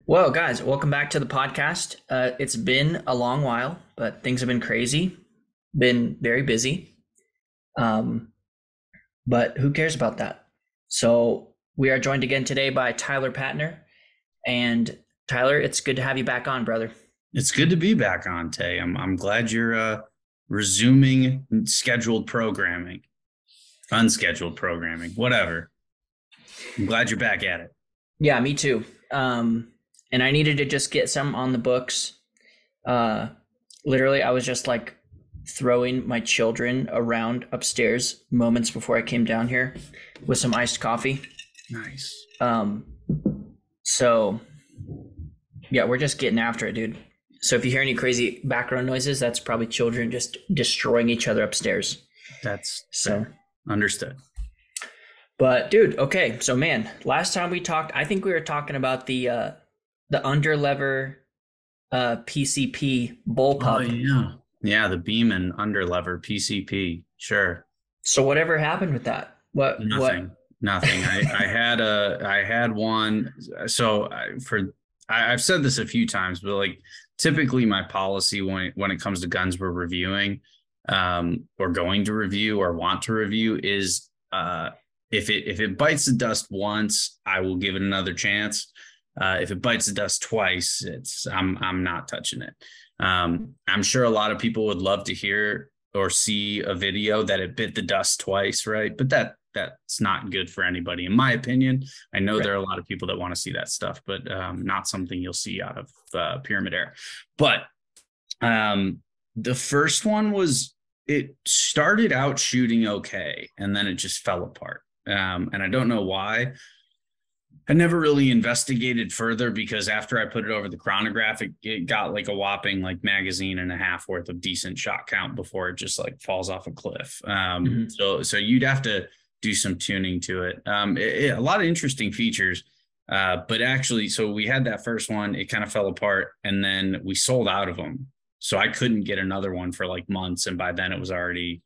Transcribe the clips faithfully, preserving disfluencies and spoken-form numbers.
Well, guys, welcome back to the podcast. Uh, it's been a long while, but things have been crazy, been very busy. Um, but who cares about that? So we are joined again today by Tyler Patner. And Tyler, it's good to have you back on, brother. It's good to be back on, Tay. I'm I'm glad you're uh, resuming scheduled programming, unscheduled programming, whatever. I'm glad you're back at it. Yeah, me too. Um, and I needed to just get some on the books. Uh, literally, I was just like throwing my children around upstairs moments before I came down here with some iced coffee. Nice. Um, so yeah, we're just getting after it, dude. So if you hear any crazy background noises, that's probably children just destroying each other upstairs. That's so understood. But dude, okay, so man, last time we talked, I think we were talking about the uh, the underlever uh, P C P bullpup. Oh yeah, yeah, the Beeman underlever P C P. Sure. So whatever happened with that? What? Nothing. What? Nothing. I, I had a. I had one. So I, for I, I've said this a few times, but like typically my policy when when it comes to guns we're reviewing, um, or going to review or want to review is uh. If it if it bites the dust once, I will give it another chance. Uh, if it bites the dust twice, it's I'm I'm not touching it. Um, I'm sure a lot of people would love to hear or see a video that it bit the dust twice, right? But that that's not good for anybody, in my opinion. I know right. There are a lot of people that want to see that stuff, but um, not something you'll see out of uh, Pyramyd Air. But um, the first one was it started out shooting okay, and then it just fell apart. Um, and I don't know why. I never really investigated further because after I put it over the chronograph, it, it got like a whopping like magazine and a half worth of decent shot count before it just like falls off a cliff. Um, mm-hmm. So so you'd have to do some tuning to it. Um, it, it a lot of interesting features, uh, but actually, so we had that first one. It kind of fell apart, and then we sold out of them. So I couldn't get another one for like months, and by then it was already.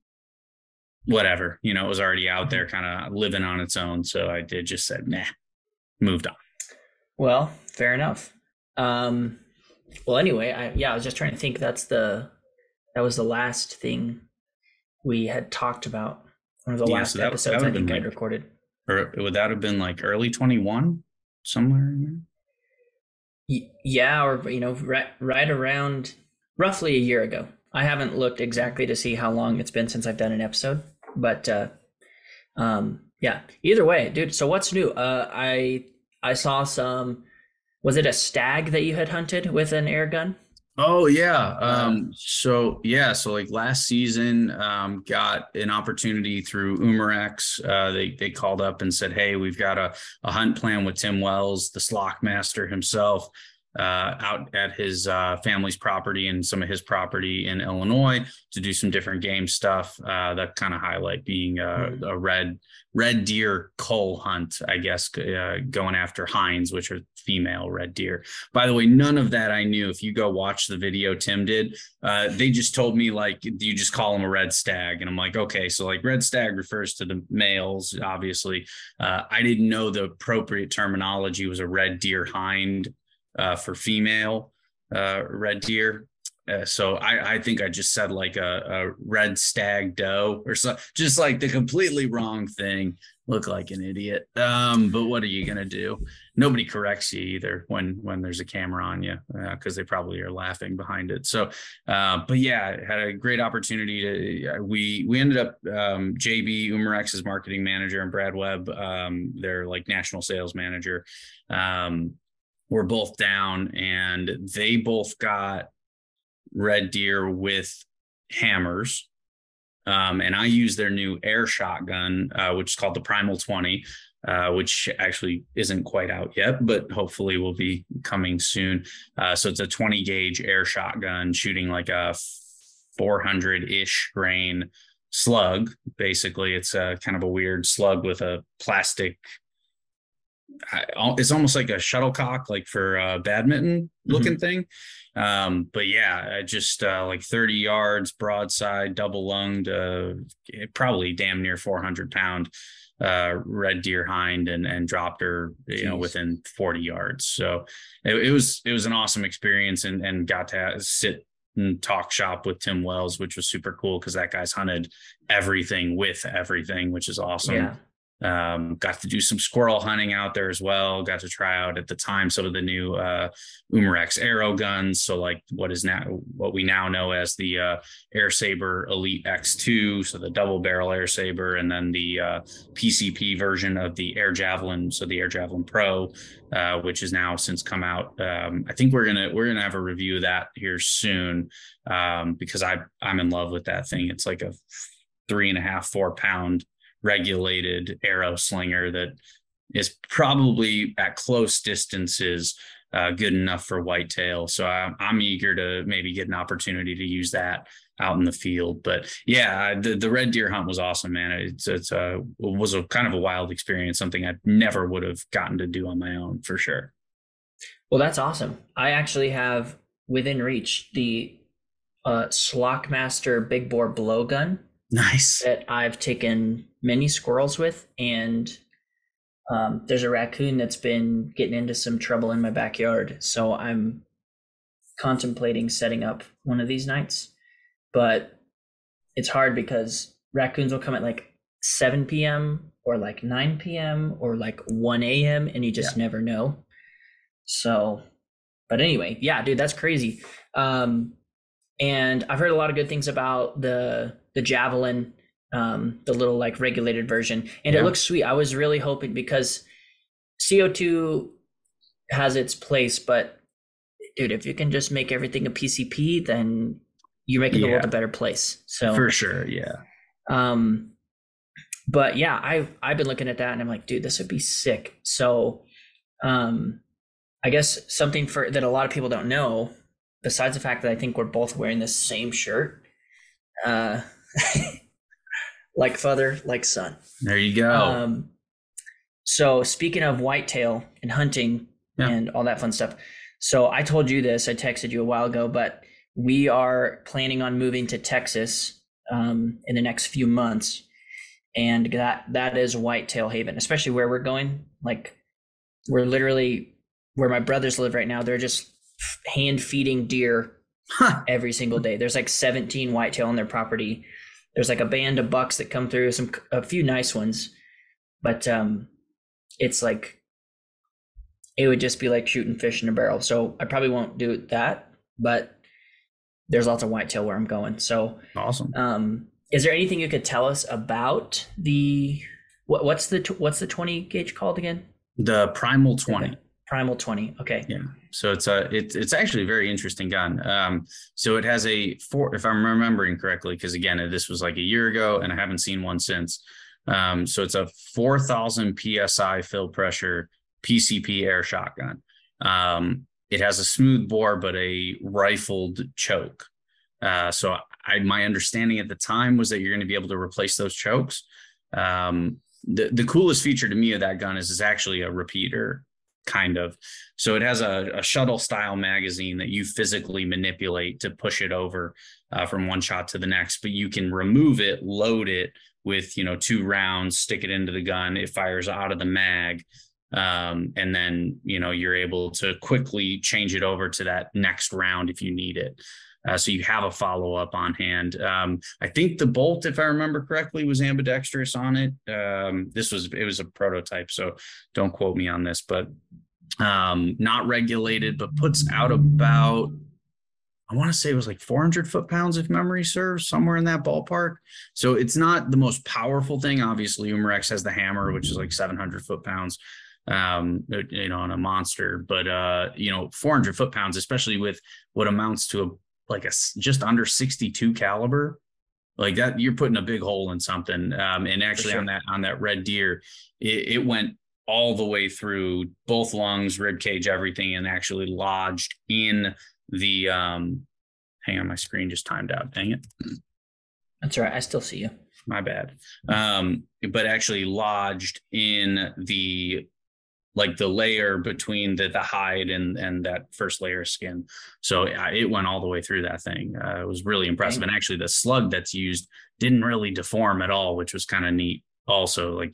Whatever, you know, it was already out there kind of living on its own. So I did just said, nah, moved on. Well, fair enough. Um, well, anyway, I, yeah, I was just trying to think that's the, that was the last thing we had talked about. One of the yeah, last so that, episodes that I think I like, recorded. Or would that have been like early twenty-one somewhere in there? Yeah. Or, you know, right, right around roughly a year ago. I haven't looked exactly to see how long it's been since I've done an episode, but uh, um, yeah, either way, dude. So what's new? Uh, I I saw some, was it a stag that you had hunted with an air gun? Oh yeah. Um, so yeah, so like last season, um, got an opportunity through Umarex. Uh, they they called up and said, hey, we've got a, a hunt plan with Tim Wells, the Slock master himself. Uh, out at his uh, family's property and some of his property in Illinois to do some different game stuff. Uh, that kind of highlight being a, mm-hmm. a red red deer cull hunt, I guess, uh, going after hinds, which are female red deer. By the way, none of that I knew. If you go watch the video Tim did, uh, they just told me like you just call him a red stag, and I'm like, okay, so like red stag refers to the males, obviously. Uh, I didn't know the appropriate terminology was a red deer hind. Uh, for female uh, red deer. Uh, so I, I think I just said like a, a red stag doe or so, just like the completely wrong thing. Look like an idiot. Um, but what are you going to do? Nobody corrects you either when when there's a camera on you because uh, they probably are laughing behind it. So, uh, but yeah, had a great opportunity to, uh, we we ended up, um, J B, Umarex's marketing manager, and Brad Webb, um, their like national sales manager, um, were both down, and they both got red deer with hammers. Um, and I use their new air shotgun, uh, which is called the Primal twenty, uh, which actually isn't quite out yet, but hopefully will be coming soon. Uh, so it's a twenty gauge air shotgun shooting like a four hundred ish grain slug. Basically, it's a kind of a weird slug with a plastic, it's almost like a shuttlecock, like for a badminton looking mm-hmm. thing. Um, but yeah, just uh, like thirty yards, broadside, double lunged, uh, probably damn near four hundred pound uh, red deer hind and and dropped her, you Jeez. know, within forty yards. So it, it was it was an awesome experience, and and got to sit and talk shop with Tim Wells, which was super cool because that guy's hunted everything with everything, which is awesome. Yeah. Um, got to do some squirrel hunting out there as well. Got to try out at the time some of the new uh, Umarex arrow guns. So like what is now what we now know as the uh, Air Saber Elite X two, so the double barrel Air Saber, and then the uh, P C P version of the Air Javelin, so the Air Javelin Pro, uh, which is now since come out. Um, I think we're gonna we're gonna have a review of that here soon, um, because I I'm in love with that thing. It's like a three and a half four pound regulated arrow slinger that is probably at close distances uh, good enough for whitetail. So I'm, I'm eager to maybe get an opportunity to use that out in the field. But yeah, the, the red deer hunt was awesome, man. It's, it's a, it was a kind of a wild experience, something I never would have gotten to do on my own for sure. Well, that's awesome. I actually have within reach the uh, Slockmaster big bore blowgun. Nice. That I've taken many squirrels with, and um, there's a raccoon that's been getting into some trouble in my backyard. So I'm contemplating setting up one of these nights, but it's hard because raccoons will come at like seven p.m. or like nine p.m. or like one a.m. and you just yeah. never know. So, but anyway, yeah, dude, that's crazy. Um, and I've heard a lot of good things about the the Javelin, um, the little like regulated version, and yeah. it looks sweet. I was really hoping, because C O two has its place, but dude, if you can just make everything a P C P, then you're making yeah. the world a better place. So for sure, yeah. Um, but yeah, I've I've been looking at that, and I'm like, dude, this would be sick. So, um, I guess something for that a lot of people don't know, besides the fact that I think we're both wearing the same shirt. Uh, like father, like son. There you go. Um, so speaking of whitetail and hunting yeah. and all that fun stuff. So I told you this, I texted you a while ago, but we are planning on moving to Texas um, in the next few months. And that that is whitetail haven, especially where we're going. Like we're literally where my brothers live right now. They're just hand feeding deer huh. every single day. There's like seventeen whitetail on their property. There's like a band of bucks that come through, some a few nice ones, but um, it's like it would just be like shooting fish in a barrel. So I probably won't do that, but there's lots of whitetail where I'm going. So awesome. Um, is there anything you could tell us about the what, what's the what's the twenty gauge called again? The Primal twenty. Okay. Primal twenty. Okay. Yeah. So it's a it's it's actually a very interesting gun. Um, so it has a four, if I'm remembering correctly, because again, this was like a year ago and I haven't seen one since. Um, so it's a four thousand P S I fill pressure P C P air shotgun. Um, it has a smooth bore, but a rifled choke. Uh, so I, my understanding at the time was that you're going to be able to replace those chokes. Um, the, the coolest feature to me of that gun is it's actually a repeater, kind of. So it has a, a shuttle style magazine that you physically manipulate to push it over uh, from one shot to the next, but you can remove it, load it with, you know, two rounds, stick it into the gun. It fires out of the mag. Um, and then, you know, you're able to quickly change it over to that next round if you need it. Uh, so you have a follow-up on hand. Um, I think the bolt, if I remember correctly, was ambidextrous on it. Um, this was, it was a prototype, so don't quote me on this, but um, not regulated, but puts out about, I want to say it was like four hundred foot-pounds if memory serves, somewhere in that ballpark. So it's not the most powerful thing. Obviously, Umarex has the hammer, which is like seven hundred foot-pounds, um, you know, on a monster, but, uh, you know, four hundred foot-pounds, especially with what amounts to a like a just under sixty-two caliber, like that, you're putting a big hole in something. Um, and actually sure. on that, on that red deer, it, it went all the way through both lungs, rib cage, everything, and actually lodged in the, um, hang on, my screen just timed out. Dang it. That's all right. I still see you. My bad. Um, but actually lodged in the, like the layer between the, the hide and, and that first layer of skin. So uh, it went all the way through that thing. Uh, it was really impressive. Dang. And actually the slug that's used didn't really deform at all, which was kind of neat. Also, like you,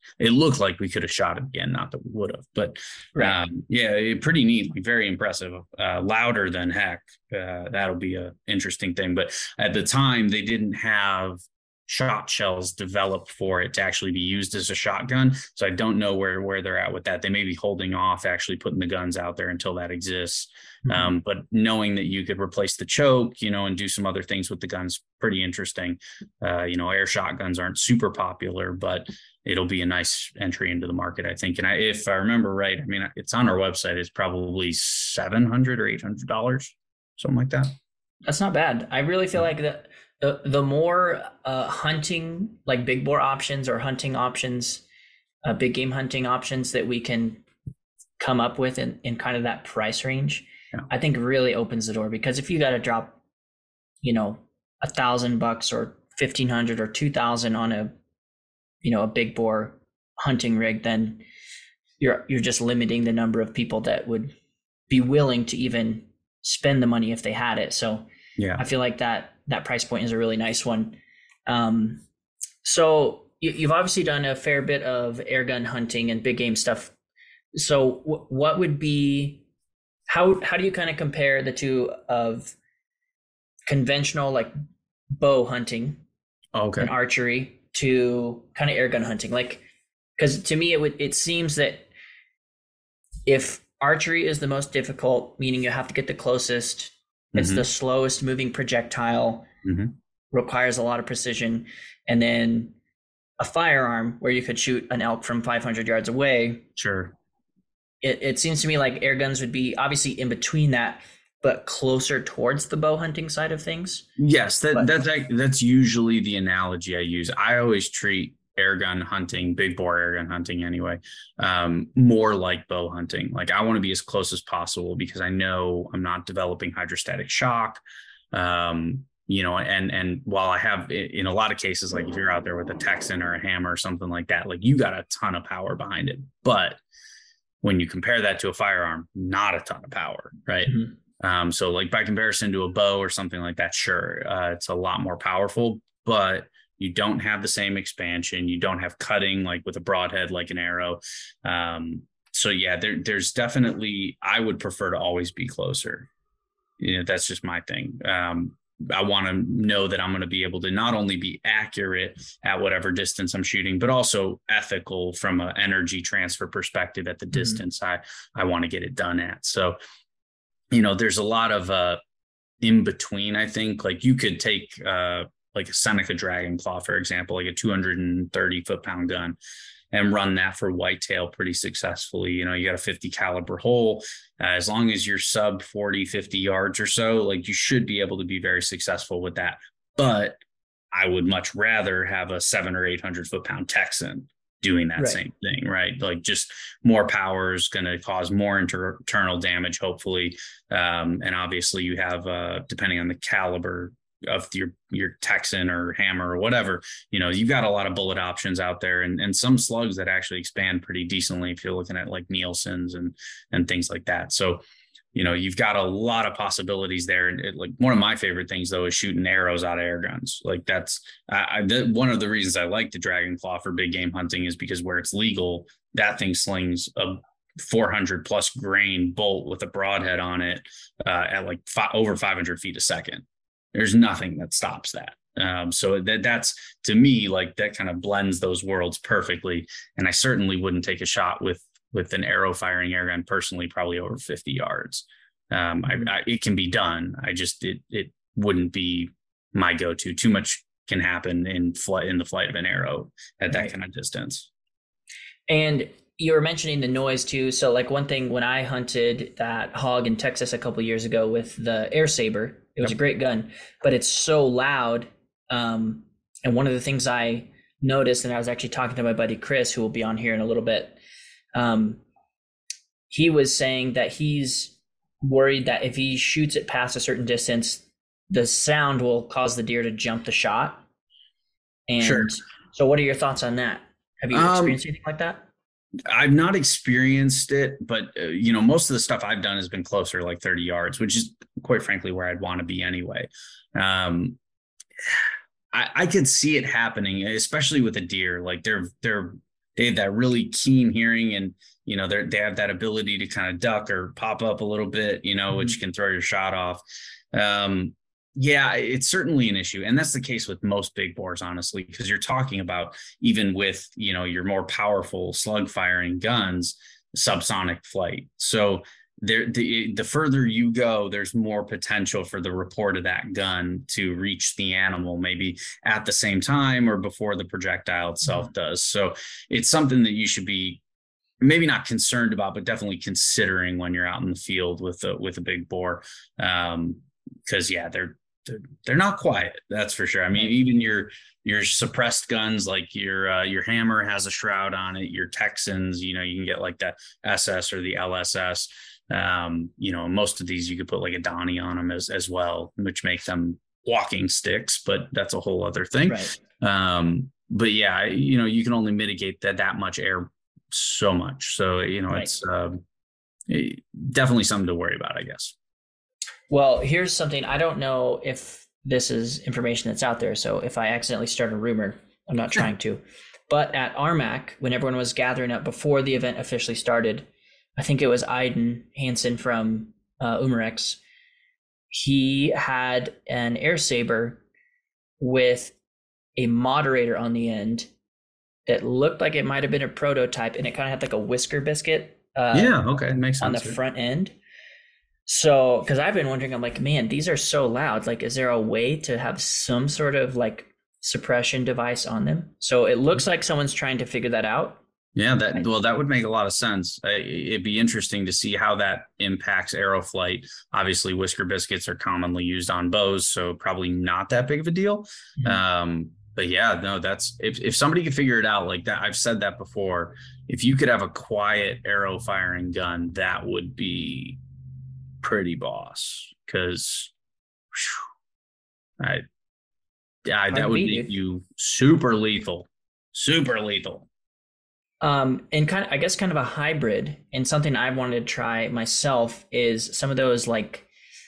it looked like we could have shot it again, not that we would have, but right. um, yeah, it, pretty neat, very impressive, uh, louder than heck. Uh, that'll be a interesting thing. But at the time, they didn't have shot shells developed for it to actually be used as a shotgun. So I don't know where, where they're at with that. They may be holding off actually putting the guns out there until that exists. Mm-hmm. Um, but knowing that you could replace the choke, you know, and do some other things with the guns, pretty interesting. Uh, you know, air shotguns aren't super popular, but it'll be a nice entry into the market, I think. And I, if I remember right, I mean, it's on our website. It's probably seven hundred dollars or eight hundred dollars, something like that. That's not bad. I really feel like that the the more uh, hunting, like big bore options or hunting options, uh, big game hunting options that we can come up with in, in kind of that price range, yeah. I think really opens the door. Because if you got to drop, you know, a thousand bucks or fifteen hundred or two thousand on a, you know, a big bore hunting rig, then you're you're just limiting the number of people that would be willing to even spend the money if they had it. So yeah, I feel like that that price point is a really nice one. Um, so you, you've obviously done a fair bit of air gun hunting and big game stuff. So w- what would be, how how do you kind of compare the two of conventional like bow hunting okay. and archery to kind of air gun hunting? Like, because to me it would it seems that if archery is the most difficult, meaning you have to get the closest, it's mm-hmm. the slowest moving projectile, mm-hmm. requires a lot of precision, and then a firearm where you could shoot an elk from five hundred yards away. Sure. It it seems to me like air guns would be obviously in between that, but closer towards the bow hunting side of things. Yes, that but, that's that's usually the analogy I use. I always treat air gun hunting, big bore air gun hunting anyway, um, more like bow hunting. Like I want to be as close as possible because I know I'm not developing hydrostatic shock. Um, you know, and and while I have in a lot of cases, like if you're out there with a Texan or a hammer or something like that, like you got a ton of power behind it. But when you compare that to a firearm, not a ton of power, right? Mm-hmm. Um, so like by comparison to a bow or something like that, sure, uh, it's a lot more powerful, but you don't have the same expansion. You don't have cutting like with a broadhead, like an arrow. Um, so yeah, there, there's definitely, I would prefer to always be closer. You know, that's just my thing. Um, I want to know that I'm going to be able to not only be accurate at whatever distance I'm shooting, but also ethical from an energy transfer perspective at the mm-hmm. distance I, I want to get it done at. So, you know, there's a lot of uh, in between, I think. Like you could take uh, like a Seneca Dragonclaw, for example, like a two hundred thirty foot pound gun, and run that for whitetail pretty successfully. You know, you got a fifty caliber hole. Uh, as long as you're sub forty, fifty yards or so, like you should be able to be very successful with that. But I would much rather have a seven or eight hundred foot pound Texan doing that right. same thing, right? Like just more power is going to cause more inter- internal damage, hopefully. Um, and obviously you have, uh, depending on the caliber of your your Texan or hammer or whatever, you know, you've got a lot of bullet options out there, and and some slugs that actually expand pretty decently if you're looking at like Nielsen's and and things like that. So, you know, you've got a lot of possibilities there. And it, like one of my favorite things though is shooting arrows out of air guns. Like that's I, I that, one of the reasons I like the Dragonclaw for big game hunting is because where it's legal, that thing slings a four hundred plus grain bolt with a broadhead on it uh, at like fi- over five hundred feet a second. There's nothing that stops that. Um, so that that's, to me, like that kind of blends those worlds perfectly. And I certainly wouldn't take a shot with, with an arrow firing air gun personally, probably over fifty yards. Um, I, I, it can be done. I just, it, it wouldn't be my go-to. Too much can happen in flight, in the flight of an arrow at that right. kind of distance. And you were mentioning the noise too. So like one thing, when I hunted that hog in Texas a couple of years ago with the Air Saber, it was yep. a great gun, but it's so loud. Um, and one of the things I noticed, and I was actually talking to my buddy Chris, who will be on here in a little bit. Um, he was saying that he's worried that if he shoots it past a certain distance, the sound will cause the deer to jump the shot. And sure. So what are your thoughts on that? Have you experienced um, anything like that? I've not experienced it, but uh, you know, most of the stuff I've done has been closer, like thirty yards, which is quite frankly where I'd want to be anyway. Um, I, I could see it happening, especially with a deer. Like they're they're they have that really keen hearing, and you know they they have that ability to kind of duck or pop up a little bit, you know, mm-hmm. which can throw your shot off. Um, yeah, it's certainly an issue, and that's the case with most big bores, honestly, because you're talking about, even with, you know, your more powerful slug firing guns, subsonic flight. So there, the the further you go, there's more potential for the report of that gun to reach the animal, maybe at the same time or before the projectile itself mm-hmm. does. So it's something that you should be maybe not concerned about, but definitely considering when you're out in the field with a with a big bore. Um, because yeah, they're, they're they're not quiet, that's for sure. I mean, even your your suppressed guns, like your uh, your Hammer has a shroud on it. Your Texans, you know, you can get like the S S or the L S S. Um, you know, most of these you could put like a Donnie on them as as well, which make them walking sticks, but that's a whole other thing. Right. Um, but yeah, you know, you can only mitigate that that much air so much. So, you know, right. it's uh, definitely something to worry about, I guess. Well, here's something. I don't know if this is information that's out there. So if I accidentally start a rumor, I'm not trying to. But at R MAC, when everyone was gathering up before the event officially started, I think it was Aiden Hansen from uh, Umarex. He had an Air Saber with a moderator on the end that looked like it might have been a prototype, and it kind of had like a whisker biscuit. Uh, yeah, okay, makes sense. On the front end. So, because I've been wondering, I'm like, man, these are so loud. Like, is there a way to have some sort of like suppression device on them? So it looks like someone's trying to figure that out. Yeah, that well, that would make a lot of sense. It'd be interesting to see how that impacts aeroflight. Obviously, whisker biscuits are commonly used on bows, so probably not that big of a deal. Mm-hmm. Um, but yeah, no, that's if if somebody could figure it out like that. I've said that before. If you could have a quiet arrow firing gun, that would be pretty boss, because I, I that would make you super lethal, super lethal. Um, and kind of, I guess, kind of a hybrid, and something I wanted to try myself is some of those like,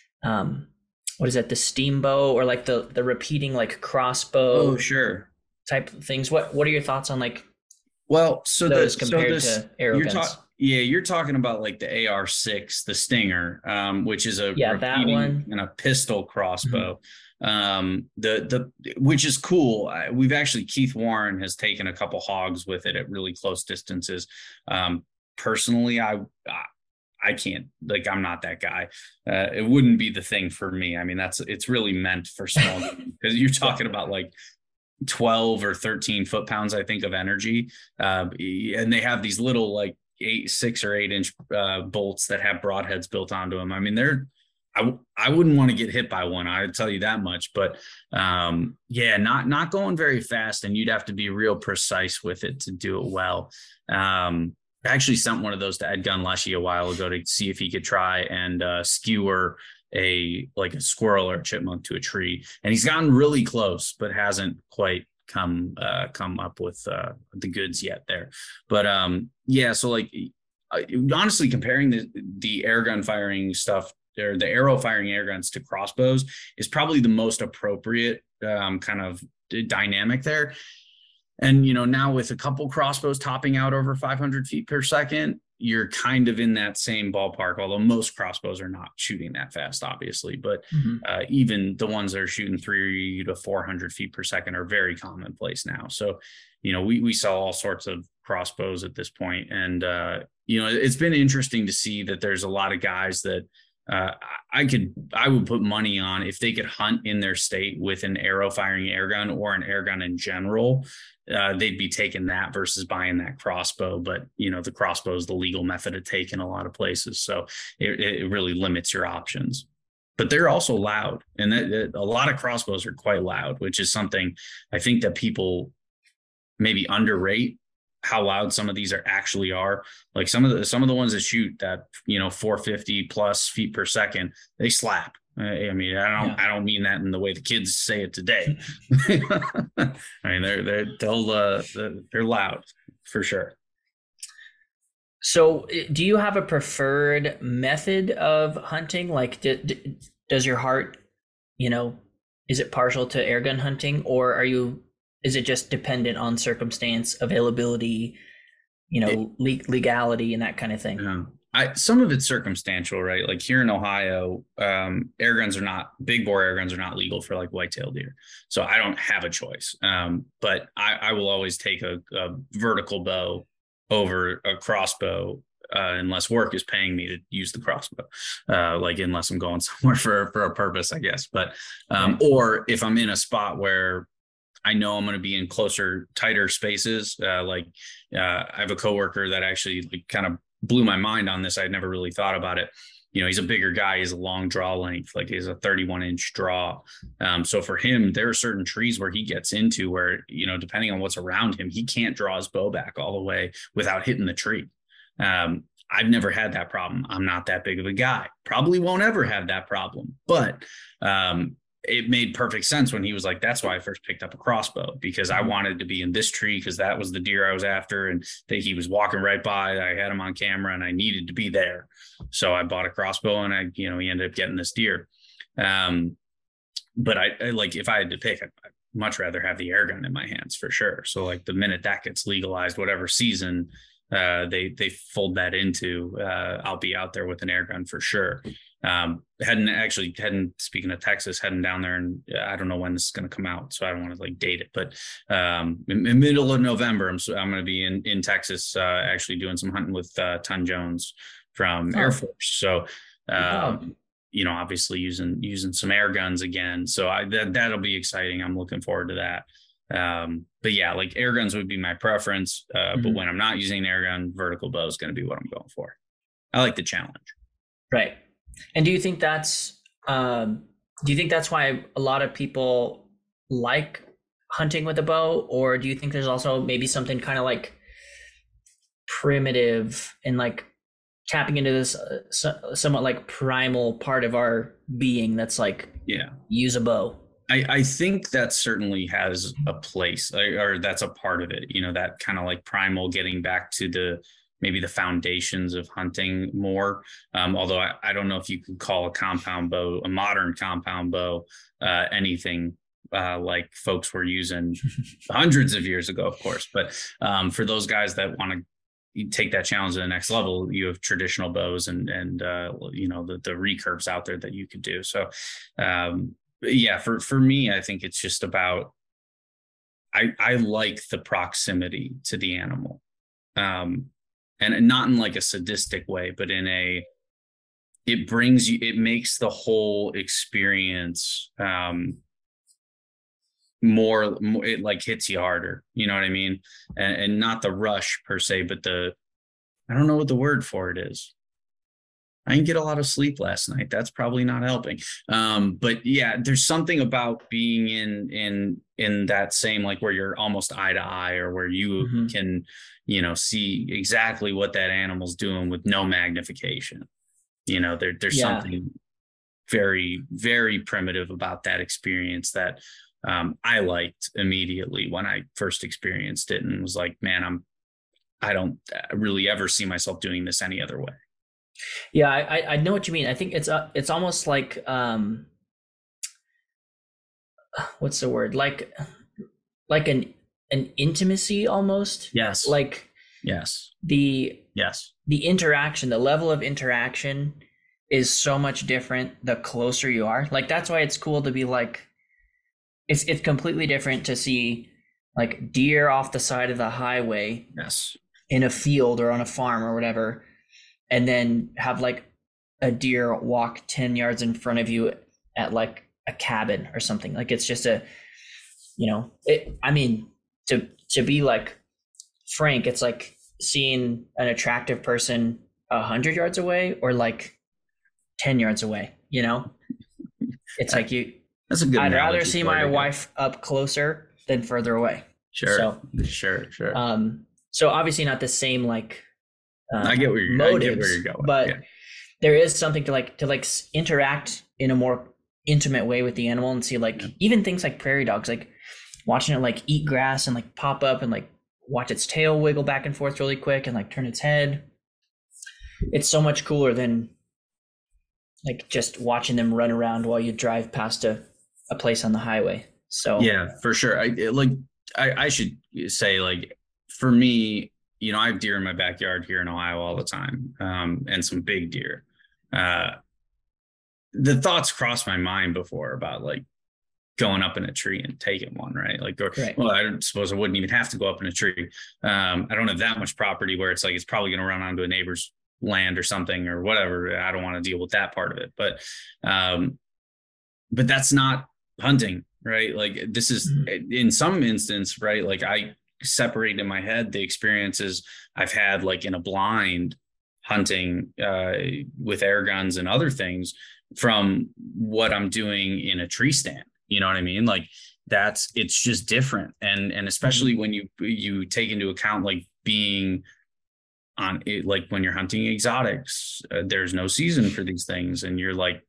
um, what is that? The steam bow, or like the the repeating like crossbow. Oh, sure. Type of things. What What are your thoughts on like? Well, so those the, compared so this, to arrow guns. Ta- yeah, you're talking about like the A R six, the Stinger, um, which is a yeah, that one, and a pistol crossbow. Mm-hmm. Um, the the which is cool. We've actually Keith Warren has taken a couple hogs with it at really close distances. Um, personally, I, I I can't, like, I'm not that guy. Uh, it wouldn't be the thing for me. I mean, that's it's really meant for small because you're talking about like twelve or thirteen foot pounds, I think, of energy. Uh, and they have these little like eight, six or eight inch uh, bolts that have broadheads built onto them. I mean, they're, I, I wouldn't want to get hit by one. I'd tell you that much, but um, yeah, not, not going very fast, and you'd have to be real precise with it to do it well. Um, I actually sent one of those to Ed Gunleshy a while ago to see if he could try and uh, skewer a like a squirrel or a chipmunk to a tree, and he's gotten really close, but hasn't quite come uh, come up with uh, the goods yet there. But um, yeah, so like honestly, comparing the the air gun firing stuff or the arrow firing air guns to crossbows is probably the most appropriate um, kind of dynamic there. And, you know, now with a couple crossbows topping out over five hundred feet per second, you're kind of in that same ballpark, although most crossbows are not shooting that fast, obviously. But mm-hmm. uh, even the ones that are shooting three to four hundred feet per second are very commonplace now. So, you know, we, we saw all sorts of crossbows at this point. And, uh, you know, it's been interesting to see that there's a lot of guys that uh, I could, I would put money on if they could hunt in their state with an arrow firing air gun or an air gun in general. Uh, they'd be taking that versus buying that crossbow. But, you know, the crossbow is the legal method of take in a lot of places. So it, it really limits your options. But they're also loud. And that, that, a lot of crossbows are quite loud, which is something I think that people maybe underrate how loud some of these are actually are. Like some of the some of the ones that shoot that, you know, four fifty plus feet per second, they slap. I mean, I don't, yeah. I don't mean that in the way the kids say it today. I mean, they're, they're, they'll, uh, they're loud for sure. So do you have a preferred method of hunting? Like, d- d- does your heart, you know, is it partial to airgun hunting, or are you, is it just dependent on circumstance, availability, you it, know, le- legality and that kind of thing. Yeah. I, some of it's circumstantial, right? Like here in Ohio, um, air guns are not big bore air guns are not legal for like whitetail deer. So I don't have a choice. Um, but I, I will always take a, a vertical bow over a crossbow, uh, unless work is paying me to use the crossbow, uh, like unless I'm going somewhere for, for a purpose, I guess. But, um, right. Or if I'm in a spot where I know I'm going to be in closer, tighter spaces, uh, like uh, I have a coworker that actually like, kind of blew my mind on this. I'd never really thought about it. You know, he's a bigger guy. He's a long draw length, like he's a thirty-one inch draw. Um, so for him, there are certain trees where he gets into where, you know, depending on what's around him, he can't draw his bow back all the way without hitting the tree. Um, I've never had that problem. I'm not that big of a guy. Probably won't ever have that problem. But um, it made perfect sense when he was like, that's why I first picked up a crossbow, because I wanted to be in this tree because that was the deer I was after. And that he was walking right by. I had him on camera and I needed to be there. So I bought a crossbow and I, you know, he ended up getting this deer. Um, but I, I like, if I had to pick, I'd, I'd much rather have the air gun in my hands for sure. So like the minute that gets legalized, whatever season uh, they, they fold that into, uh, I'll be out there with an air gun for sure. Um, heading actually heading, speaking of Texas, heading down there, and I don't know when this is going to come out, so I don't want to like date it, but um, in, in middle of November, I'm so I'm going to be in in Texas, uh, actually doing some hunting with uh, Ton Jones from oh. Air Force. So, uh, oh. you know, obviously using using some air guns again. So I that that'll be exciting. I'm looking forward to that. Um, but yeah, like air guns would be my preference. Uh, mm-hmm. But when I'm not using an air gun, vertical bow is going to be what I'm going for. I like the challenge. Right. And do you think that's um, do you think that's why a lot of people like hunting with a bow, or do you think there's also maybe something kind of like primitive and like tapping into this uh, so, somewhat like primal part of our being that's like, yeah, use a bow? I, I think that certainly has a place, or that's a part of it, you know, that kind of like primal getting back to the maybe the foundations of hunting more. Um, although I, I don't know if you could call a compound bow, a modern compound bow, uh, anything uh, like folks were using hundreds of years ago, of course. But um, for those guys that want to take that challenge to the next level, you have traditional bows and, and uh, you know, the, the recurves out there that you could do. So um, yeah, for, for me, I think it's just about, I, I like the proximity to the animal. Um, And not in like a sadistic way, but in a, it brings you, it makes the whole experience um, more, more, it like hits you harder. You know what I mean? And, and not the rush per se, but the, I don't know what the word for it is. I didn't get a lot of sleep last night. That's probably not helping. Um, but yeah, there's something about being in, in, in that same, like where you're almost eye to eye, or where you mm-hmm. can, you know, see exactly what that animal's doing with no magnification. You know, there, there's yeah. something very, very primitive about that experience that um, I liked immediately when I first experienced it, and was like, man, I'm, I don't really ever see myself doing this any other way. Yeah, I, I know what you mean. I think it's uh, it's almost like um, what's the word? Like like an an intimacy almost. Yes. Like yes. The yes. The interaction, the level of interaction is so much different the closer you are. Like that's why it's cool to be like, it's it's completely different to see like deer off the side of the highway. Yes. In a field or on a farm or whatever. And then have like a deer walk ten yards in front of you at like a cabin or something. Like it's just a, you know, it, I mean, to, to be like frank, it's like seeing an attractive person a hundred yards away or like ten yards away, you know, it's like you, that's a good I'd rather see my wife up closer than further away. Sure. So, sure. Sure. Um, so obviously not the same, like, Uh, I get where you're, motives, I get where you're going, but yeah. there is something to like to like interact in a more intimate way with the animal and see like yeah. even things like prairie dogs, like watching it like eat grass and like pop up and like watch its tail wiggle back and forth really quick and like turn its head. It's so much cooler than like just watching them run around while you drive past a, a place on the highway. So yeah, for sure. I like I, I should say like for me, you know, I have deer in my backyard here in Ohio all the time, um, and some big deer. Uh, the thoughts crossed my mind before about like going up in a tree and taking one, right? Like, or, right. well, I don't suppose I wouldn't even have to go up in a tree. Um, I don't have that much property where it's like, it's probably going to run onto a neighbor's land or something or whatever. I don't want to deal with that part of it, but, um, but that's not hunting, right? Like this is mm-hmm. in some instance, right? Like I separate in my head the experiences I've had like in a blind hunting uh, with air guns and other things from what I'm doing in a tree stand. You know what I mean? Like that's, it's just different. And, and especially when you, you take into account, like being on it, like when you're hunting exotics, uh, there's no season for these things. And you're like,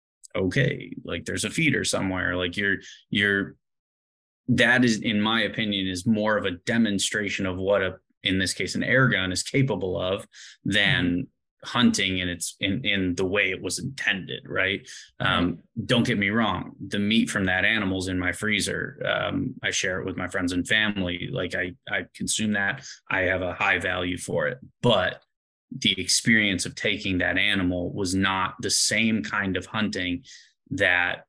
okay, like there's a feeder somewhere, like you're, you're, that is, in my opinion, is more of a demonstration of what a, in this case, an air gun is capable of than mm-hmm. hunting in its in in the way it was intended, right? Um don't get me wrong, the meat from that animal's in my freezer. um I share it with my friends and family. Like I I consume that. I have a high value for it, but the experience of taking that animal was not the same kind of hunting that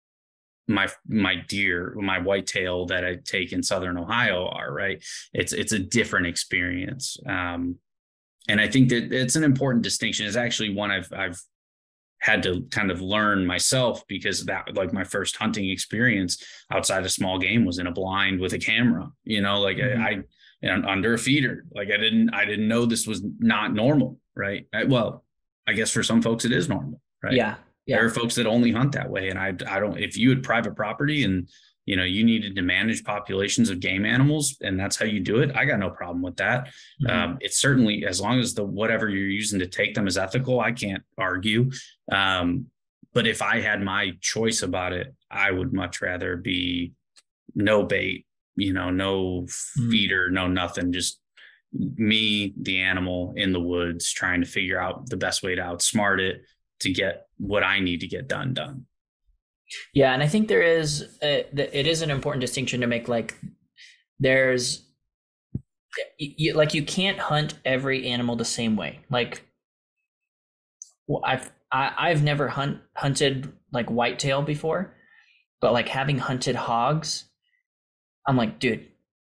my my deer, my whitetail that I take in Southern Ohio are, right? It's it's a different experience. Um And I think that it's an important distinction. It's actually one I've I've had to kind of learn myself, because that, like my first hunting experience outside of small game was in a blind with a camera. You know, like mm-hmm. I, I and under a feeder. Like I didn't I didn't know this was not normal, right? I, well, I guess for some folks it is normal, right? Yeah, yeah. There are folks that only hunt that way, and I I don't. If you had private property and you know, you needed to manage populations of game animals, and that's how you do it, I got no problem with that. Mm-hmm. Um, it's certainly, as long as the whatever you're using to take them is ethical, I can't argue. Um, but if I had my choice about it, I would much rather be no bait, you know, no mm-hmm. feeder, no nothing, just me, the animal in the woods, trying to figure out the best way to outsmart it to get what I need to get done, done. Yeah, and I think there is a, it is an important distinction to make. Like, there's you, like you can't hunt every animal the same way. Like, well, I've I, I've never hunt hunted like whitetail before, but like having hunted hogs, I'm like, dude,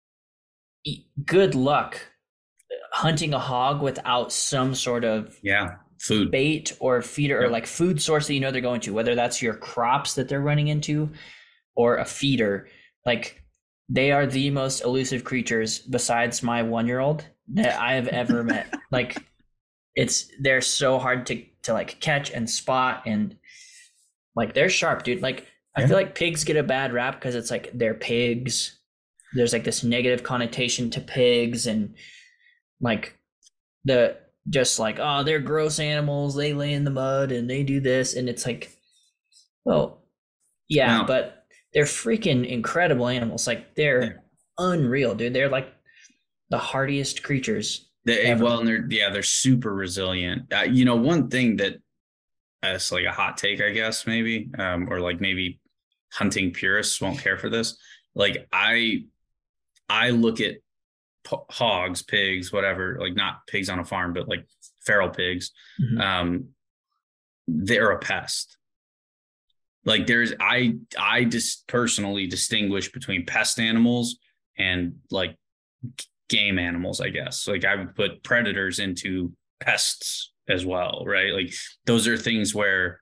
good luck hunting a hog without some sort of yeah. food bait or feeder yep. or like food source that you know they're going to, whether that's your crops that they're running into or a feeder. Like, they are the most elusive creatures besides my one-year-old that I have ever met. Like, it's they're so hard to to like catch and spot, and like they're sharp, dude. Like yeah. I feel like pigs get a bad rap because it's like they're pigs. There's like this negative connotation to pigs, and like the just like, oh, they're gross animals, they lay in the mud and they do this, and it's like, well, yeah, wow. but they're freaking incredible animals. Like, they're yeah. unreal, dude. They're like the hardiest creatures they, ever. Well, and they're yeah they're super resilient. Uh, you know, one thing that that's like a hot take, I guess, maybe um or like maybe hunting purists won't care for this. Like, I I look at hogs, pigs, whatever, like not pigs on a farm, but like feral pigs, mm-hmm. um, they're a pest. Like there's, I, I just personally distinguish between pest animals and like game animals, I guess. Like I would put predators into pests as well, right? Like those are things where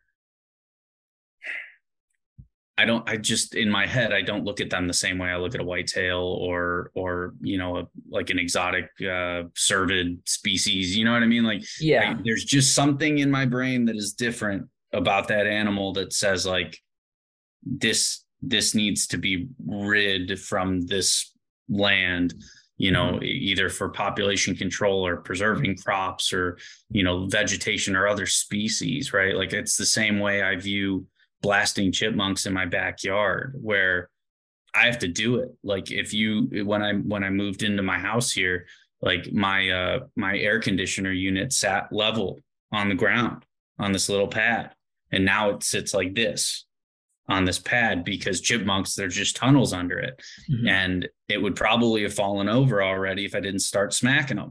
I don't, I just, in my head, I don't look at them the same way I look at a whitetail or, or, you know, a, like an exotic uh, cervid species, you know what I mean? Like, yeah, I, there's just something in my brain that is different about that animal that says like, this, this needs to be rid from this land, you know, mm-hmm. either for population control or preserving crops or, you know, vegetation or other species, right? Like it's the same way I view blasting chipmunks in my backyard, where I have to do it. Like if you, when I, when I moved into my house here, like my, uh, my air conditioner unit sat level on the ground on this little pad. And now it sits like this on this pad because chipmunks, there's just tunnels under it. Mm-hmm. And it would probably have fallen over already if I didn't start smacking them.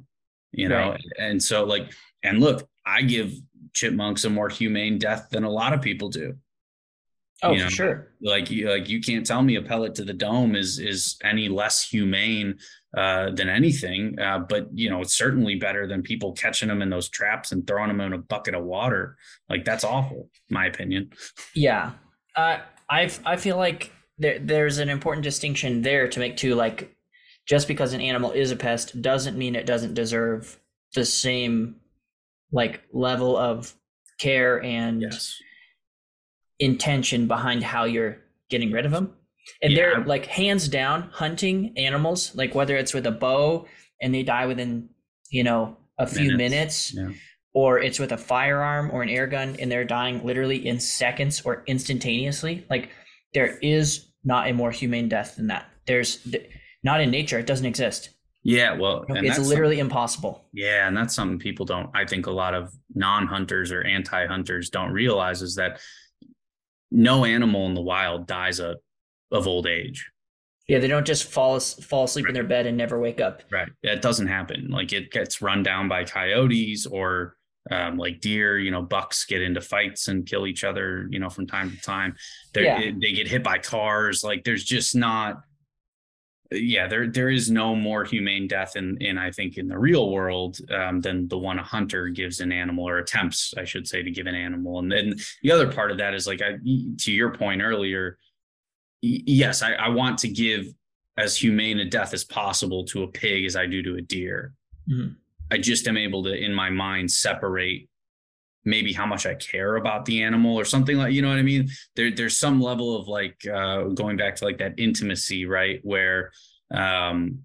you know, right. And so like, and look, I give chipmunks a more humane death than a lot of people do. Oh, you know, for sure. Like you, like you can't tell me a pellet to the dome is is any less humane uh, than anything. Uh, but you know, it's certainly better than people catching them in those traps and throwing them in a bucket of water. Like that's awful, in my opinion. Yeah, uh, I I feel like there there's an important distinction there to make too. Like, just because an animal is a pest doesn't mean it doesn't deserve the same like level of care and yes. intention behind how you're getting rid of them. And yeah. They're like hands down hunting animals, like whether it's with a bow and they die within, you know, a few minutes, minutes yeah. or it's with a firearm or an air gun and they're dying literally in seconds or instantaneously. Like there is not a more humane death than that. There's not in nature. It doesn't exist. Yeah, well, and it's literally impossible. Yeah, and that's something people don't, I think a lot of non-hunters or anti-hunters don't realize is that no animal in the wild dies of, of old age. Yeah, they don't just fall fall asleep right. in their bed and never wake up. Right. That doesn't happen. Like it gets run down by coyotes or um, like deer, you know, bucks get into fights and kill each other, you know, from time to time. Yeah. It, they get hit by cars. Like there's just not, yeah, there there is no more humane death in, in I think, in the real world um, than the one a hunter gives an animal, or attempts, I should say, to give an animal. And then the other part of that is like, I, to your point earlier, yes, I, I want to give as humane a death as possible to a pig as I do to a deer. Mm-hmm. I just am able to, in my mind, separate maybe how much I care about the animal or something like, you know what I mean? There, there's some level of like uh, going back to like that intimacy, right? Where um,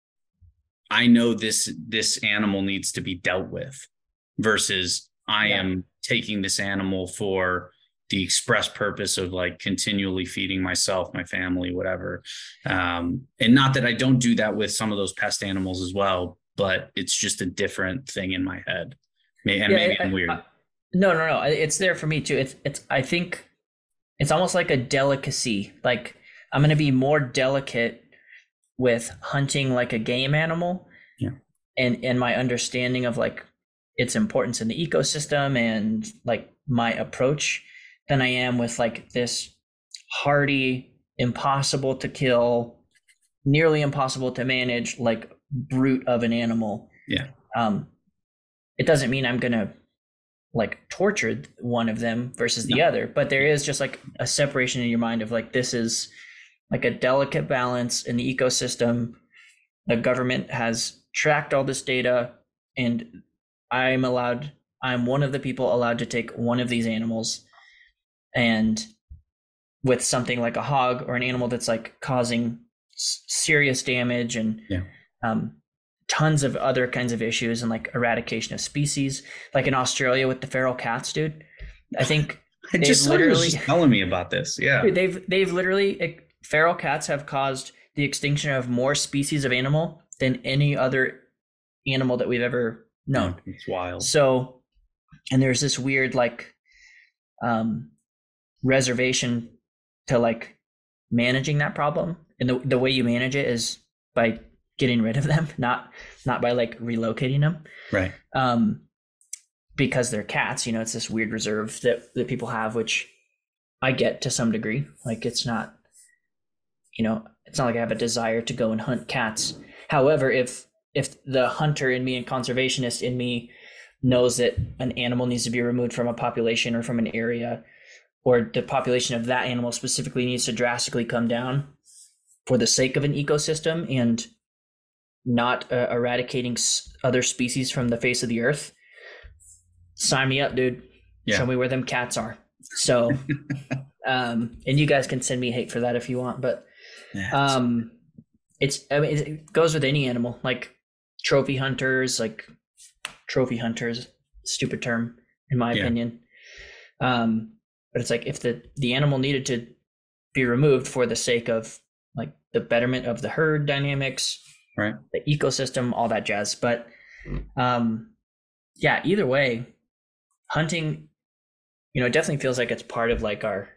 I know this, this animal needs to be dealt with versus I yeah. am taking this animal for the express purpose of like continually feeding myself, my family, whatever. Um, and not that I don't do that with some of those pest animals as well, but it's just a different thing in my head. And yeah, maybe I, I'm weird. I, No, no, no. It's there for me too. It's, it's, I think it's almost like a delicacy. Like I'm going to be more delicate with hunting like a game animal yeah. and, and my understanding of like its importance in the ecosystem and like my approach than I am with like this hardy, impossible to kill, nearly impossible to manage, like brute of an animal. Yeah. Um, it doesn't mean I'm going to like tortured one of them versus the no. other, but there is just like a separation in your mind of like, this is like a delicate balance in the ecosystem. The government has tracked all this data and I'm allowed, I'm one of the people allowed to take one of these animals, and with something like a hog or an animal that's like causing s- serious damage and yeah. um, tons of other kinds of issues and like eradication of species, like in Australia with the feral cats, dude. I think I just literally just telling me about this. Yeah, dude, they've they've literally feral cats have caused the extinction of more species of animal than any other animal that we've ever known. It's wild. So, and there's this weird like um, reservation to like managing that problem, and the the way you manage it is by getting rid of them, not not by like relocating them, right? Um, because they're cats, you know, it's this weird reserve that that people have, which I get to some degree. Like it's not, you know, it's not like I have a desire to go and hunt cats. However, if if the hunter in me and conservationist in me knows that an animal needs to be removed from a population or from an area, or the population of that animal specifically needs to drastically come down for the sake of an ecosystem and not uh, eradicating s- other species from the face of the earth, sign me up, dude. Yeah. Show me where them cats are. So, um, and you guys can send me hate for that if you want, but yeah, um, it's, I mean, it goes with any animal, like trophy hunters, like trophy hunters, stupid term in my yeah. opinion. Um, but it's like if the, the animal needed to be removed for the sake of like the betterment of the herd dynamics, right, the ecosystem, all that jazz. But um, yeah, either way, hunting, you know, it definitely feels like it's part of like our,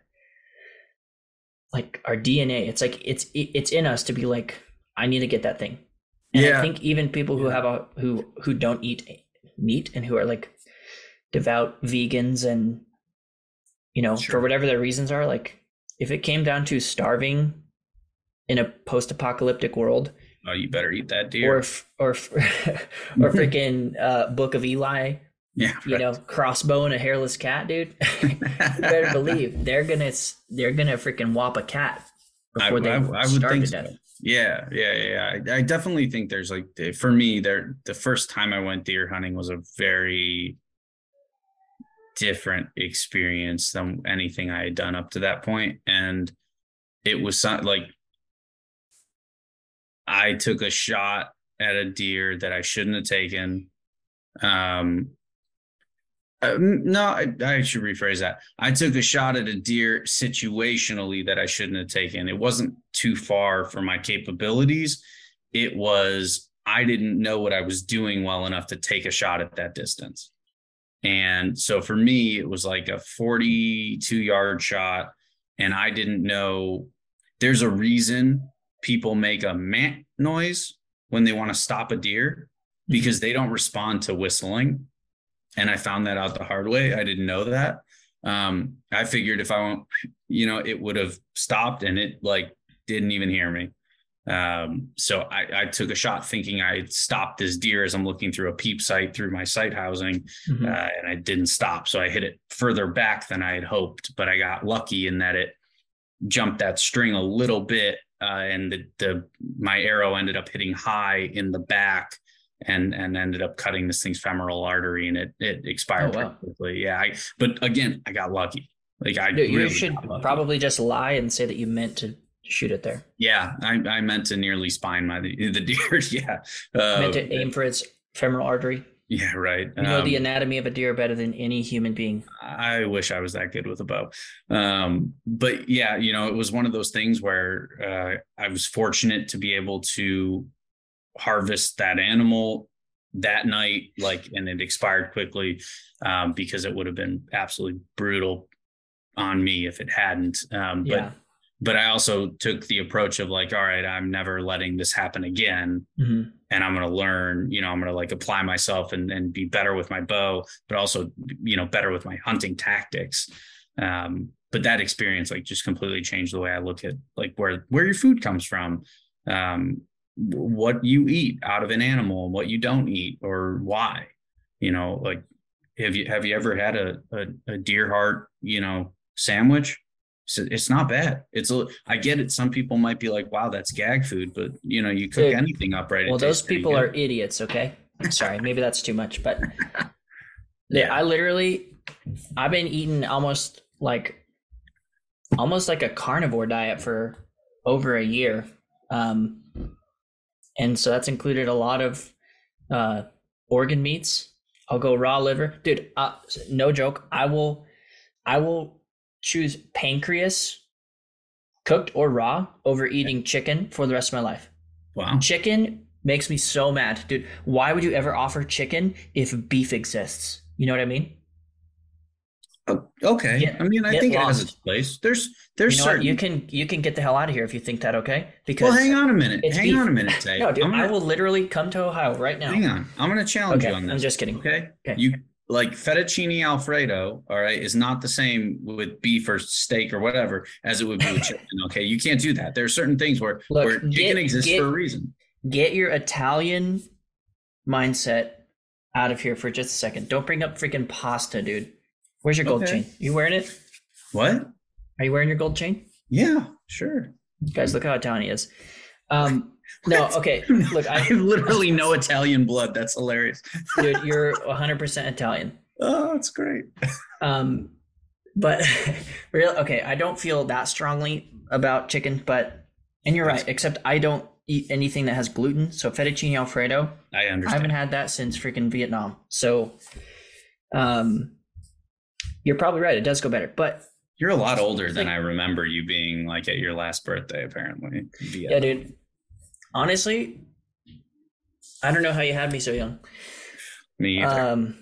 like our D N A. It's like, it's, it's in us to be like, I need to get that thing. And Yeah. I think even people who have a who who don't eat meat and who are like devout vegans and, you know, Sure. for whatever their reasons are, like if it came down to starving in a post-apocalyptic world, Oh, you better eat that deer. or f- or f- or freaking uh, Book of Eli, Yeah, you right. know, crossbow and a hairless cat, dude. You better believe they're gonna s- they're gonna freaking whop a cat I, before they I, I would starve think to so. death. Yeah, yeah, yeah. I, I definitely think there's like, for me, there the first time I went deer hunting was a very different experience than anything I had done up to that point, and it was some, like I took a shot at a deer that I shouldn't have taken. Um, uh, no, I, I should rephrase that. I took a shot at a deer situationally that I shouldn't have taken. It wasn't too far for my capabilities. It was, I didn't know what I was doing well enough to take a shot at that distance. And so for me, it was like a forty-two yard shot. And I didn't know, there's a reason people make a meh noise when they want to stop a deer, because they don't respond to whistling. And I found that out the hard way. I didn't know that. Um, I figured if I went, you know, it would have stopped, and it like didn't even hear me. Um, so I, I took a shot thinking I had stopped this deer as I'm looking through a peep sight through my sight housing, Mhm. uh, and I didn't stop. So I hit it further back than I had hoped, but I got lucky in that it jumped that string a little bit, uh, and the, the my arrow ended up hitting high in the back, and and ended up cutting this thing's femoral artery, and it it expired Oh, wow. pretty quickly. Yeah, I, but again, I got lucky. Like I Dude, you really should got lucky. probably just lie and say that you meant to shoot it there. Yeah, I, I meant to nearly spine my the, the deer. Yeah, uh, meant to aim for its femoral artery. Yeah, right. You know um, the anatomy of a deer better than any human being. I wish I was that good with a bow. Um, but yeah, you know, it was one of those things where uh, I was fortunate to be able to harvest that animal that night, like, and it expired quickly, um, because it would have been absolutely brutal on me if it hadn't. Um, Yeah. but but I also took the approach of like, all right, I'm never letting this happen again. Mhm. And I'm going to learn, you know, I'm going to like apply myself and, and be better with my bow, but also, you know, better with my hunting tactics. Um, but that experience like just completely changed the way I look at like where, where your food comes from, um, what you eat out of an animal and what you don't eat, or why, you know, like, have you, have you ever had a, a, a deer heart, you know, sandwich? So it's not bad. It's a, I get it. Some people might be like, wow, that's gag food, but you know, you cook Dude, anything up right. Well, those people are idiots. Okay. Sorry. Maybe that's too much, but yeah, I literally, I've been eating almost like, almost like a carnivore diet for over a year. Um, and so that's included a lot of, uh, organ meats. I'll go raw liver, dude. Uh, no joke. I will, I will choose pancreas, cooked or raw, over eating chicken for the rest of my life. Wow. Chicken makes me so mad, dude. Why would you ever offer chicken if beef exists? You know what I mean? Oh, okay. Get- I mean, I get think it has lost. its place. There's, there's You know what? certain. You can you can get the hell out of here if you think that, okay? Because Well, hang on a minute. it's Hang beef. on a minute, Tay. No, dude, I'm gonna- I will literally come to Ohio right now. Hang on. I'm going to challenge Okay, you on this. I'm just kidding. Okay. Okay. You like fettuccine Alfredo, all right, is not the same with beef or steak or whatever as it would be with chicken. Okay. You can't do that. There are certain things where, Look, where chicken get- exists get- for a reason. Get your Italian mindset out of here for just a second. Don't bring up freaking pasta, dude. Where's your gold Okay. chain? You wearing it? What? Are you wearing your gold chain? Yeah, sure. Guys, look how Italian he is. Um, no, okay. Look, I I, have literally no Italian blood. That's hilarious. dude, you're one hundred percent Italian. Oh, that's great. Um, but real okay, I don't feel that strongly about chicken, but and you're right. Except I don't eat anything that has gluten. So fettuccine Alfredo, I I haven't understand. had that since freaking Vietnam. So, um, you're probably right. It does go better, but You're a lot older than I remember you being like at your last birthday, apparently. yeah, dude. Honestly, I don't know how you had me so young. Me either. Um,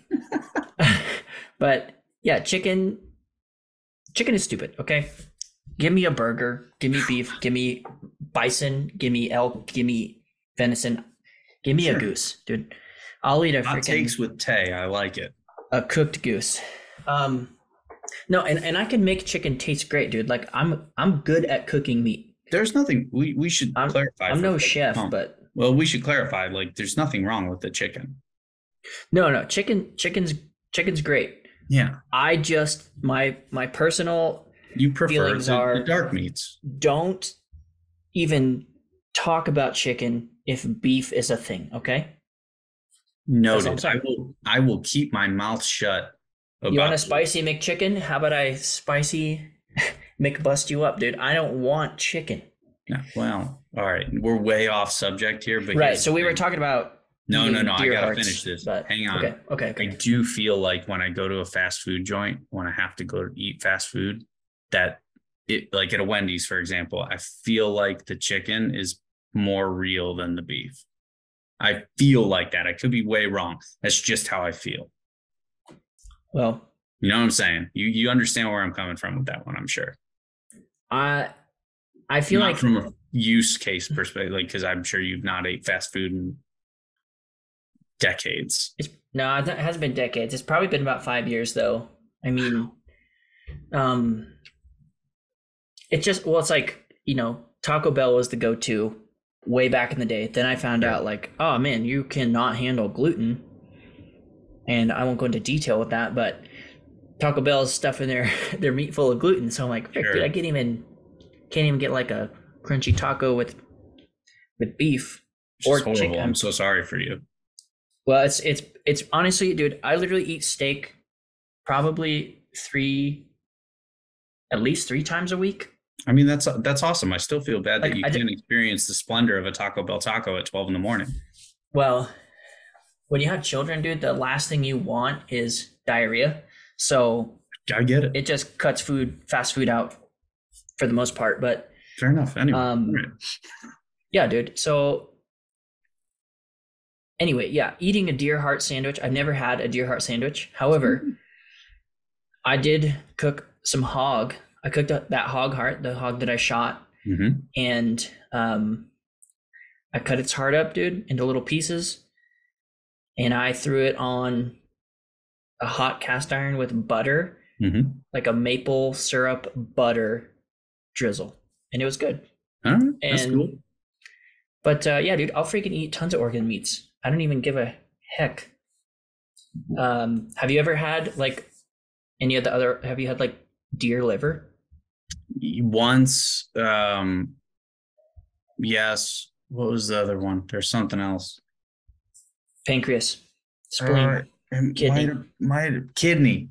but yeah, chicken. Chicken is stupid. Okay, give me a burger. Give me beef. Give me bison. Give me elk. Give me venison. Give me Sure. a goose, dude. I'll eat a Hot freaking takes with Tay. I like it. a cooked goose. Um, no, and, and I can make chicken taste great, dude. Like I'm I'm good at cooking meat. There's nothing we we should I'm clarify. I'm for no folks at chef, home. but Well, we should clarify. Like, there's nothing wrong with the chicken. no, no, chicken chicken's chicken's great. Yeah, I just my my personal you prefer feelings the, are the dark meats. don't even talk about chicken if beef is a thing, okay? That's what I'm Noted. I saying. will. I will keep my mouth shut. About You want a spicy McChicken? How about I spicy McBust you up, dude? I don't want chicken. No, well, all right. We're way off subject here, but Right. here's So the we were thing. talking about No, no, eating no. I deer gotta hearts, finish this. but- Hang on. Okay. Okay. I Okay. do feel like when I go to a fast food joint, when I have to go to eat fast food, that it, like at a Wendy's, for example, I feel like the chicken is more real than the beef. I feel like that. I could be way wrong. That's just how I feel. Well, You know what I'm saying? You you understand where I'm coming from with that one, I'm sure. I I feel Not like from a use case perspective, like because I'm sure you've not ate fast food in decades. it's no, it hasn't been decades. It's probably been about five years though. I mean, um, it's just well, it's like you know, Taco Bell was the go-to way back in the day. Then I found Yeah. out like, oh man, you cannot handle gluten, and I won't go into detail with that, but Taco Bell's stuffing their their meat full of gluten. So I'm like, frick, Sure. dude, I can't even can't even get like a crunchy taco with with beef Which or is horrible. chicken. I'm so sorry for you. Well, it's it's it's honestly, dude, I literally eat steak probably three, at least three times a week. I mean, that's that's awesome. I still feel bad Like, that you I did- can't experience the splendor of a Taco Bell taco at twelve in the morning. Well, when you have children, dude, the last thing you want is diarrhea. So I get it. it just cuts food, fast food out for the most part. But Fair enough. Anyway, Um, all right. yeah, dude. So anyway, yeah, eating a deer heart sandwich. I've never had a deer heart sandwich. However, I did cook some hog. I cooked up that hog heart, the hog that I shot, Mhm. and um, I cut its heart up, dude, into little pieces, and I threw it on a hot cast iron with butter, Mhm. like a maple syrup butter drizzle, and it was good. All right. That's And cool. but uh, yeah, dude, I'll freaking eat tons of organ meats. I don't even give a heck. Um, have you ever had like any of the other? Have you had like deer liver? Once, um, yes. What was the other one? There's something else. Pancreas, spleen, Uh, it Kidney. Might have, might have, kidney.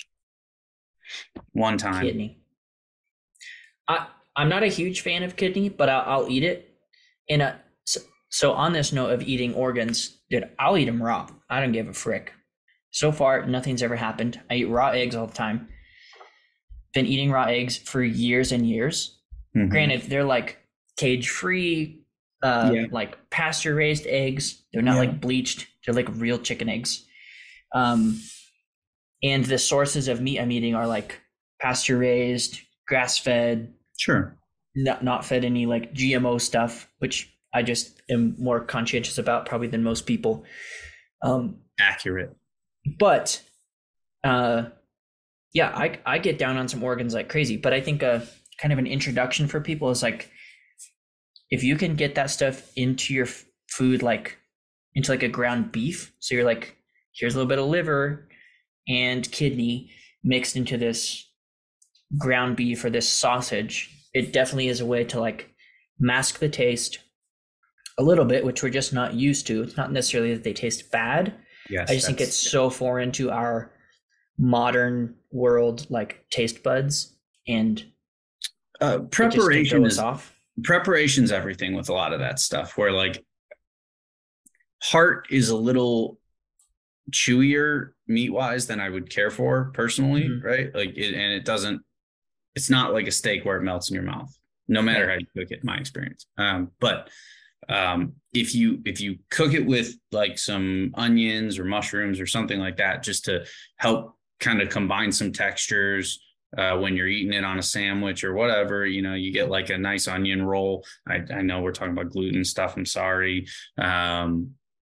One time. kidney. I I'm not a huge fan of kidney, but I'll, I'll eat it. And uh, so, so on this note of eating organs, dude, I'll eat them raw. I don't give a frick. So far, nothing's ever happened. I eat raw eggs all the time. Been eating raw eggs for years and years. Mhm. Granted, they're like cage free, uh, Yeah. like pasture raised eggs. They're not Yeah. like bleached. They're like real chicken eggs. Um, and the sources of meat I'm eating are like pasture raised, grass fed, Sure. not not fed any like G M O stuff, which I just am more conscientious about probably than most people. Um, Accurate. but uh, yeah, I I get down on some organs like crazy. But I think a kind of an introduction for people is like if you can get that stuff into your f- food, like into like a ground beef. So you're like, here's a little bit of liver and kidney mixed into this ground beef or this sausage. It definitely is a way to like mask the taste a little bit, which we're just not used to. It's not necessarily that they taste bad. Yes. I just think it's so foreign to our modern world, like taste buds, and uh, it just can preparation throw us is off. preparation's everything with a lot of that stuff. Where like heart is a little chewier meat wise than I would care for personally, Mhm. right? Like, it, and it doesn't. It's not like a steak where it melts in your mouth, no matter how you cook it. In my experience, um, but um, if you if you cook it with like some onions or mushrooms or something like that, just to help kind of combine some textures. Uh, when you're eating it on a sandwich or whatever, you know, you get like a nice onion roll. I, I know we're talking about gluten stuff. I'm sorry. Um,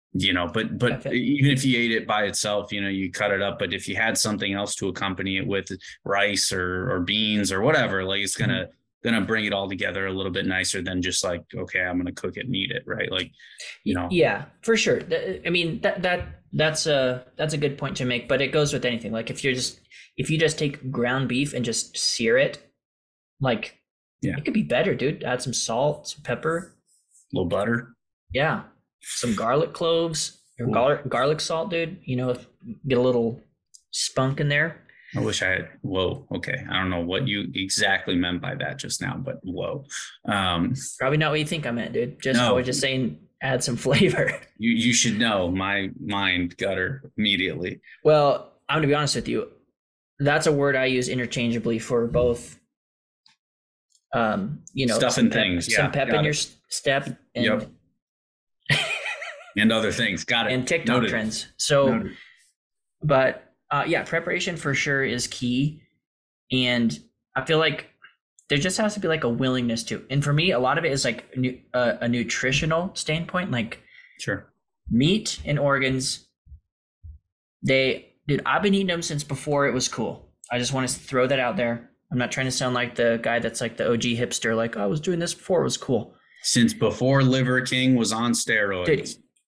you know, but but even if you ate it by itself, you know, you cut it up. But if you had something else to accompany it with, rice or or beans or whatever, like it's gonna mm-hmm. gonna bring it all together a little bit nicer than just like, okay, I'm gonna cook it and eat it, right? Like, you know. Yeah, for sure. I mean, that that that's a that's a good point to make, but it goes with anything. Like if you're just if you just take ground beef and just sear it, like yeah, it could be better, dude. Add some salt, some pepper, a little butter. Yeah. Some garlic cloves or garlic, garlic salt, dude. You know, get a little spunk in there. I wish I had. Whoa. Okay. I don't know what you exactly meant by that just now, but whoa. Um, Probably not what you think I meant, dude. Just no. I was just saying add some flavor. You you should know my mind gutter immediately. Well, I'm going to be honest with you. That's a word I use interchangeably for both. Um, you know, stuff and things. Pep, yeah, some pep in it. Your step. And, yep. And other things. Got it. And TikTok Noted. Trends. So, Noted. but uh, yeah, preparation for sure is key. And I feel like there just has to be like a willingness to. And for me, a lot of it is like nu- uh, a nutritional standpoint. Like, sure, meat and organs. They, dude, I've been eating them since before it was cool. I just want to throw that out there. I'm not trying to sound like the guy that's like the O G hipster. Like, oh, I was doing this before it was cool. Since before Liver King was on steroids. Dude,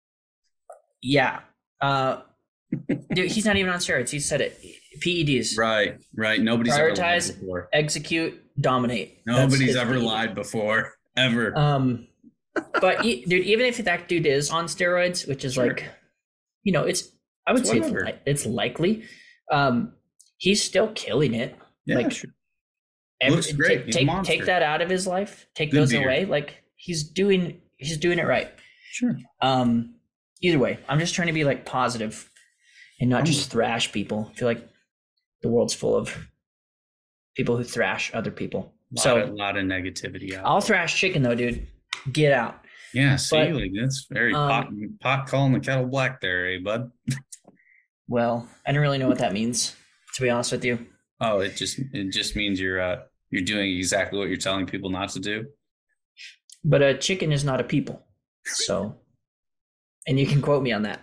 yeah. Uh, dude, he's not even on steroids. He said it. P E Ds. Right, right. Nobody's prioritize, ever lied before. Execute, dominate. Nobody's ever lied before, ever. Um, but dude, even if that dude is on steroids, which is sure. like, you know, it's I would it's say it's, it's likely. Um, he's still killing it. Yeah, like, sure. Every, looks great. Take take, take that out of his life. Take Good those beard. away. Like he's doing he's doing it right. Sure. Um. Either way, I'm just trying to be like positive and not just thrash people. I feel like the world's full of people who thrash other people. A lot so of, a lot of negativity out I'll there. thrash chicken though, dude. Get out. Yeah, see, but, like that's very um, pot, pot calling the kettle black there, eh, bud? Well, I don't really know what that means, to be honest with you. Oh, it just it just means you're uh you're doing exactly what you're telling people not to do. But a chicken is not a people, so, and you can quote me on that.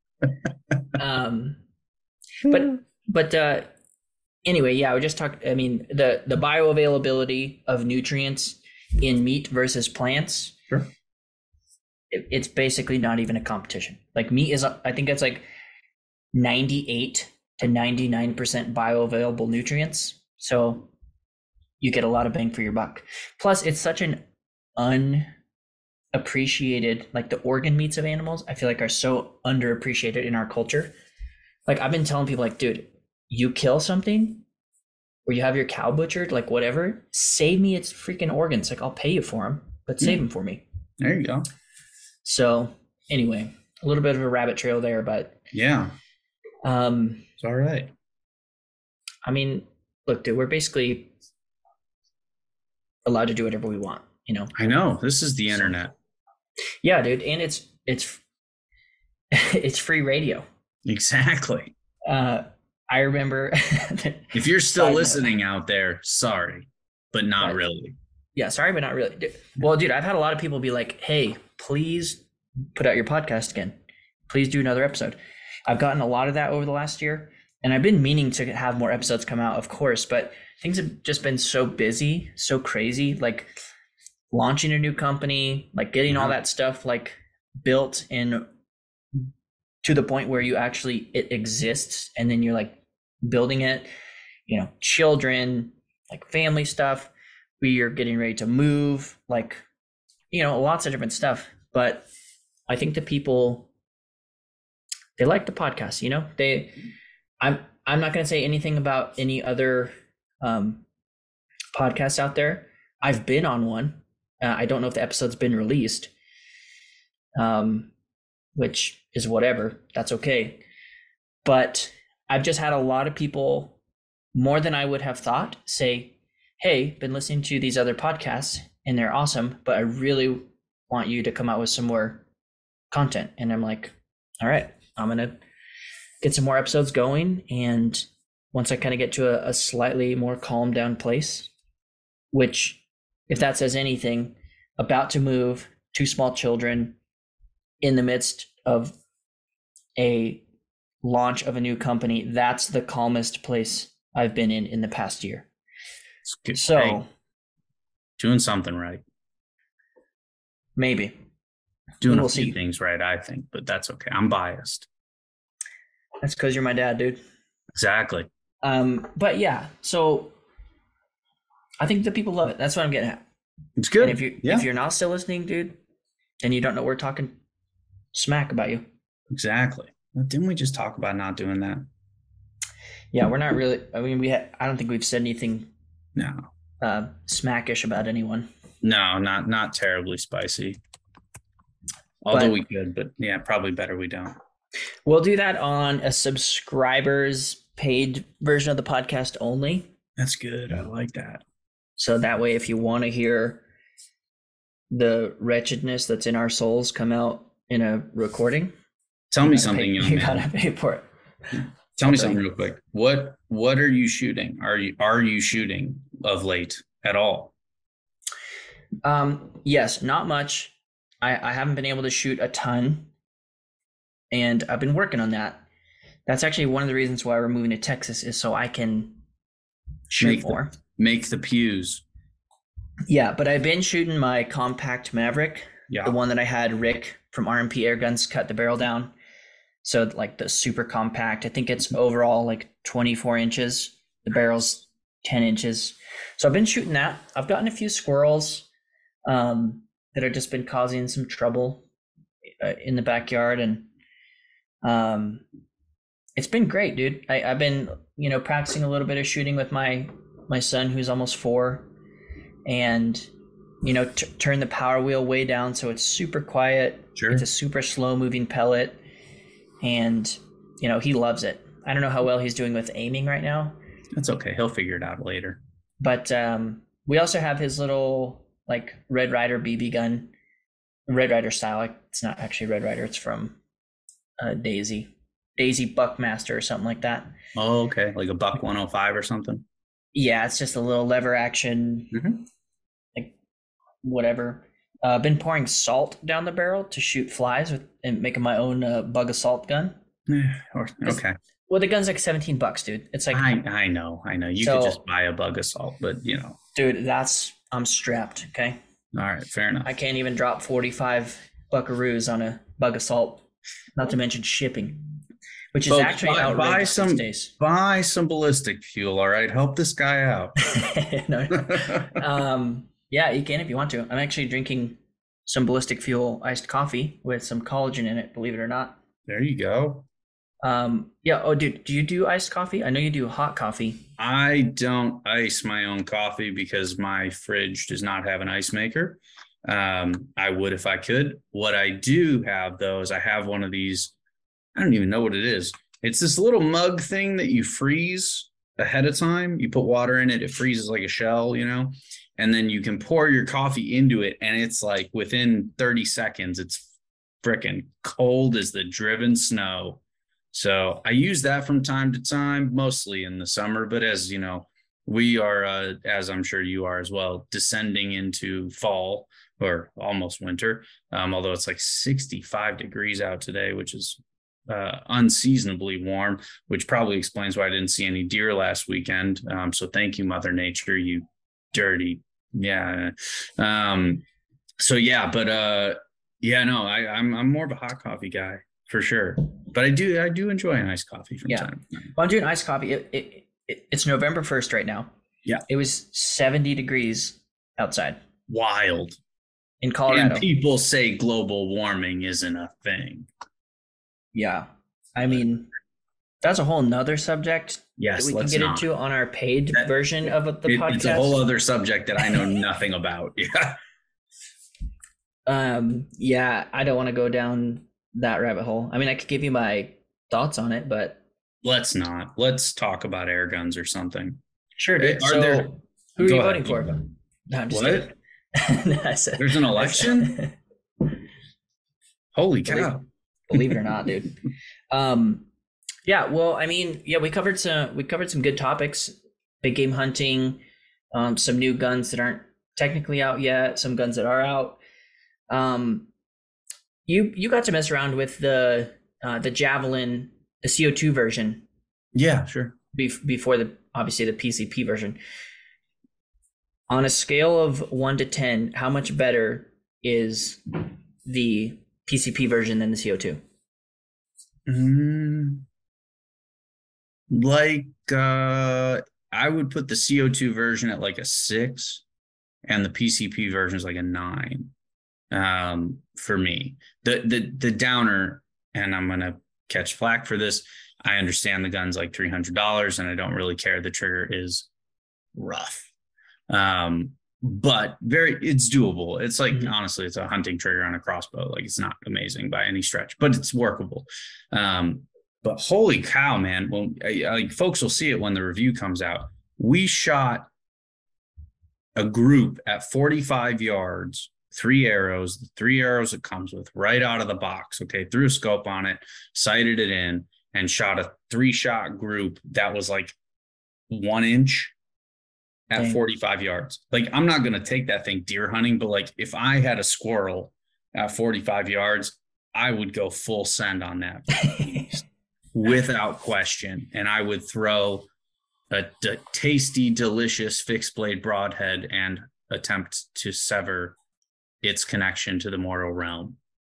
um, but but uh, anyway, yeah, we just talked. I mean, the the bioavailability of nutrients in meat versus plants. Sure. It, it's basically not even a competition. Like meat is, I think it's like ninety-eight to ninety-nine percent bioavailable nutrients. So you get a lot of bang for your buck. Plus, it's such an unappreciated, like the organ meats of animals, I feel like are so underappreciated in our culture. Like I've been telling people like, dude, you kill something or you have your cow butchered, like whatever, save me its freaking organs. Like I'll pay you for them, but save mm. them for me. There you go. So anyway, a little bit of a rabbit trail there, but yeah. Um, it's all right. I mean, look, dude, we're basically allowed to do whatever we want, you know? I know. This is the internet. Yeah, dude. And it's, it's, it's free radio. Exactly. Uh, I remember. If you're still listening note. out there, sorry, but not right. really. Yeah. Sorry, but not really. Well, dude, I've had a lot of people be like, hey, please put out your podcast again. Please do another episode. I've gotten a lot of that over the last year, and I've been meaning to have more episodes come out, of course, but things have just been so busy, so crazy, like launching a new company, like getting all that stuff like built in to the point where you actually, it exists. And then you're like building it, you know, children, like family stuff. We are getting ready to move, like, you know, lots of different stuff. But I think the people, they like the podcast, you know, they, I'm, I'm not going to say anything about any other um, podcasts out there. I've been on one. Uh, I don't know if the episode's been released, um, which is whatever. That's okay. But I've just had a lot of people, more than I would have thought, say, hey, been listening to these other podcasts and they're awesome, but I really want you to come out with some more content. And I'm like, all right, I'm going to get some more episodes going. And once I kind of get to a, a slightly more calmed down place, which if that says anything, about to move, two small children in the midst of a launch of a new company, that's the calmest place I've been in in the past year. So hey, doing something right. Maybe. Doing we'll a few see. things right, I think, but that's okay. I'm biased. That's because you're my dad, dude. Exactly. Um, but yeah, so I think the people love it. That's what I'm getting at. It's good. And if you yeah. if you're not still listening, dude, and you don't know we're talking smack about you. Exactly. Well, didn't we just talk about not doing that? Yeah, we're not really. I mean, we. Ha- I don't think we've said anything. No. Uh, smackish about anyone. No, not not terribly spicy. Although but, we could, but yeah, probably better we don't. We'll do that on a subscribers paid version of the podcast only. That's good. I like that. So that way, if you want to hear the wretchedness that's in our souls come out in a recording, tell me something, pay, young you man. gotta pay for it. Tell me something real quick. What what are you shooting? Are you are you shooting of late at all? Um, yes, not much. I, I haven't been able to shoot a ton, and I've been working on that. That's actually one of the reasons why we're moving to Texas, is so I can shoot make more. The, make the pews. Yeah, but I've been shooting my compact Maverick, yeah. the one that I had Rick from R M P Air Guns cut the barrel down. So like the super compact, I think it's overall like twenty-four inches. The barrel's ten inches. So I've been shooting that. I've gotten a few squirrels um, that have just been causing some trouble uh, in the backyard. And um, it's been great, dude. I, I've been, you know, practicing a little bit of shooting with my, my son, who's almost four, and, you know, t- turn the power wheel way down. So it's super quiet. Sure. It's a super slow moving pellet. And, you know, he loves it. I don't know how well he's doing with aiming right now. That's okay. He'll figure it out later. But um, we also have his little, like, Red Ryder B B gun. Red Ryder style. It's not actually Red Ryder. It's from uh, Daisy. Daisy Buckmaster or something like that. Oh, okay. Like a Buck one oh five or something? Yeah, it's just a little lever action, mm-hmm. like, whatever. I've uh, been pouring salt down the barrel to shoot flies with, and making my own uh, bug assault gun. Okay. Well, the gun's like seventeen bucks, dude. It's like I I know, I know. You so, could just buy a bug assault, but you know, dude, that's I'm strapped. Okay. All right, fair enough. I can't even drop forty-five buckaroos on a bug assault, not to mention shipping, which is Folks, actually buy, outrageous buy some, these days. Buy some ballistic fuel. All right, help this guy out. no, no. um. Yeah, you can if you want to. I'm actually drinking some ballistic fuel iced coffee with some collagen in it, believe it or not. There you go. Um, yeah. Oh, dude, do you do iced coffee? I know you do hot coffee. I don't ice my own coffee because my fridge does not have an ice maker. Um, I would if I could. What I do have, though, is I have one of these. I don't even know what it is. It's this little mug thing that you freeze ahead of time. You put water in it. It freezes like a shell, you know? And then you can pour your coffee into it, and it's like within thirty seconds, it's freaking cold as the driven snow. So I use that from time to time, mostly in the summer. But as you know, we are, uh, as I'm sure you are as well, descending into fall or almost winter, um, although it's like sixty-five degrees out today, which is uh, unseasonably warm, which probably explains why I didn't see any deer last weekend. Um, so thank you, Mother Nature, you dirty. Yeah. Um, so yeah, but uh, yeah, no, I, I'm I'm more of a hot coffee guy for sure. But I do I do enjoy an iced coffee from yeah. time to time. Well, I'm doing iced coffee. It, it, it it's November first right now. Yeah. It was seventy degrees outside. Wild. In Colorado. And people say global warming isn't a thing. Yeah. I mean, that's a whole nother subject. Yes, that we let's can get not. into on our paid that, version of the it, podcast. It's a whole other subject that I know nothing about. Yeah. Um. Yeah, I don't want to go down that rabbit hole. I mean, I could give you my thoughts on it, but let's not. Let's talk about air guns or something. Sure, dude. So, there, who are you voting for? No, I'm just what? no, said, There's an election? Holy cow! Believe, believe it or not, dude. Um. Yeah, well, I mean, yeah, we covered some we covered some good topics, big game hunting, um, some new guns that aren't technically out yet, some guns that are out. Um, you you got to mess around with the uh, the Javelin, the C O two version. Yeah, sure. Bef- before the obviously the P C P version. On a scale of one to ten, how much better is the P C P version than the C O two? Mm, like uh, I would put the C O two version at like a six, and the P C P version is like a nine. Um, for me, the the the downer, and I'm gonna catch flack for this. I understand the gun's like three hundred dollars, and I don't really care. The trigger is rough, um, but very it's doable. It's like mm-hmm. honestly, it's a hunting trigger on a crossbow. Like it's not amazing by any stretch, but it's workable. Um, but holy cow, man! Well, I, I, like folks will see it when the review comes out. We shot a group at forty-five yards. Three arrows, the three arrows it comes with right out of the box. Okay. Threw a scope on it, sighted it in, and shot a three shot group that was like one inch at Dang. forty-five yards. Like, I'm not going to take that thing deer hunting, but like if I had a squirrel at forty-five yards, I would go full send on that without question. And I would throw a, a tasty, delicious fixed blade broadhead and attempt to sever its connection to the mortal realm.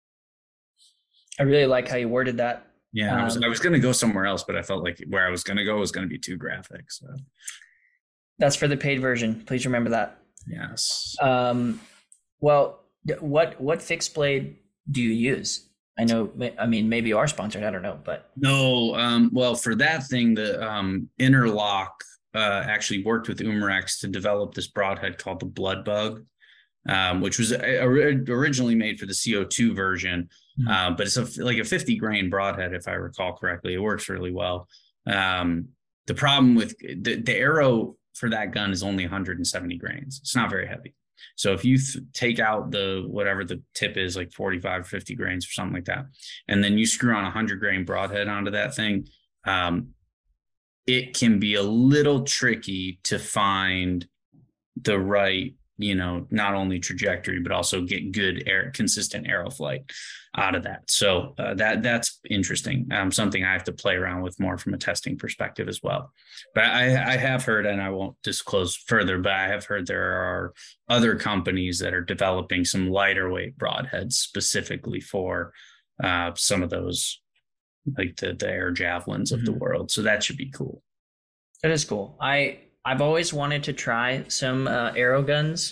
I really like how you worded that. Yeah, um, I was I was going to go somewhere else, but I felt like where I was going to go was going to be too graphic. So that's for the paid version. Please remember that. Yes. Um. Well, what what fixed blade do you use? I know. I mean, maybe you are sponsored. I don't know, but no. Um. Well, for that thing, the um Interlock uh, actually worked with Umarex to develop this broadhead called the Blood Bug. Um, which was originally made for the C O two version, mm-hmm. uh, but it's a, like a fifty grain broadhead, if I recall correctly. It works really well. Um, the problem with the, the arrow for that gun is only one hundred seventy grains. It's not very heavy. So if you th- take out the whatever the tip is, like forty-five or fifty grains or something like that, and then you screw on a one hundred grain broadhead onto that thing, um, it can be a little tricky to find the right, you know, not only trajectory, but also get good air, consistent arrow flight out of that. So uh, that that's interesting. Um, something I have to play around with more from a testing perspective as well. But I, I have heard, and I won't disclose further, but I have heard there are other companies that are developing some lighter weight broadheads specifically for uh, some of those, like the, the air javelins of mm-hmm. the world. So that should be cool. That is cool. I, I've always wanted to try some uh, arrow guns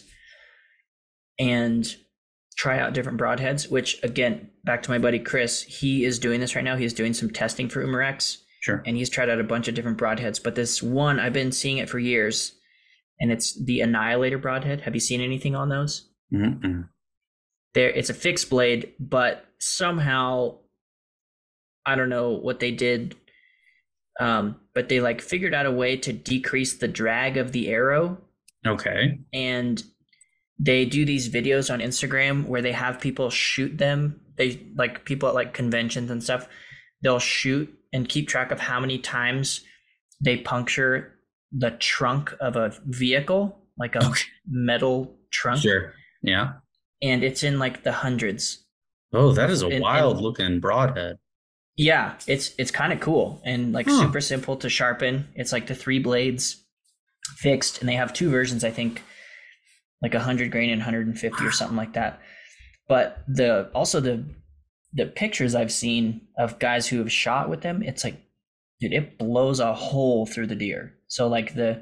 and try out different broadheads, which again, back to my buddy Chris, he is doing this right now. He's doing some testing for Umarex. Sure. And he's tried out a bunch of different broadheads, but this one, I've been seeing it for years, and it's the Annihilator broadhead. Have you seen anything on those? Mm-hmm. There, it's a fixed blade, but somehow, I don't know what they did, um, but they like figured out a way to decrease the drag of the arrow. Okay. And they do these videos on Instagram where they have people shoot them. They like people at like conventions and stuff. They'll shoot and keep track of how many times they puncture the trunk of a vehicle, like a okay. metal trunk. Sure. Yeah. And it's in like the hundreds. Oh, that is a and, wild and, looking broadhead. Yeah, it's it's kind of cool and like huh. super simple to sharpen. It's like the three blades fixed, and they have two versions, I think, like one hundred grain and one hundred fifty or something like that. But the also the the pictures I've seen of guys who have shot with them, it's like, dude, it blows a hole through the deer. So like the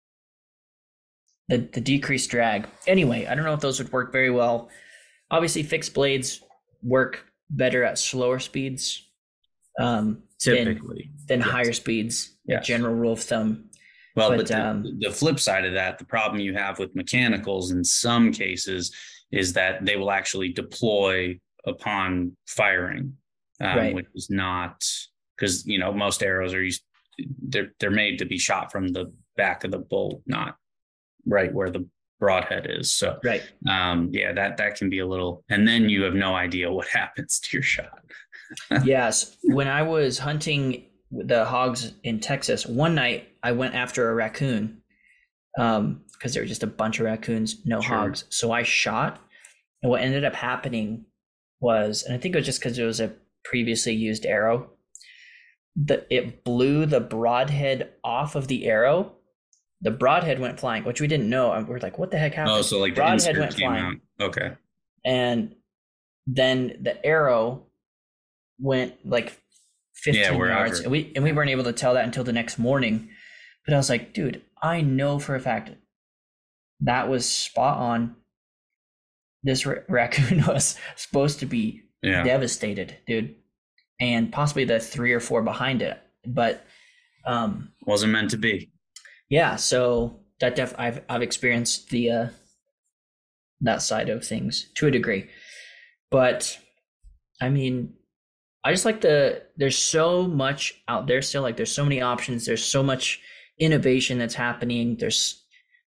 the the decreased drag. Anyway, I don't know if those would work very well. Obviously, fixed blades work better at slower speeds. Um, typically than, than yes. higher speeds, yes. general rule of thumb. Well, but, but the, um, the flip side of that, the problem you have with mechanicals in some cases is that they will actually deploy upon firing, um, right. which is not because, you know, most arrows are used, they're, they're made to be shot from the back of the bolt, not right where the broadhead is. So, right. um, yeah, that, that can be a little, and then you have no idea what happens to your shot. Yes. When I was hunting the hogs in Texas, one night I went after a raccoon um, because there were just a bunch of raccoons, no sure. hogs. So I shot, and what ended up happening was, and I think it was just because it was a previously used arrow, that it blew the broadhead off of the arrow. The broadhead went flying, which we didn't know. And we're like, what the heck happened? Oh, so like the broadhead insert went came flying. out. Okay. And then the arrow went like fifteen Yeah, yards. And we and we weren't able to tell that until the next morning. But I was like, dude, I know for a fact that was spot on. This ra- raccoon was supposed to be yeah. devastated, dude. And possibly the three or four behind it. But um wasn't meant to be. Yeah, so that def I've I've experienced the uh that side of things to a degree. But I mean, I just like the there's so much out there still, like there's so many options, there's so much innovation that's happening. There's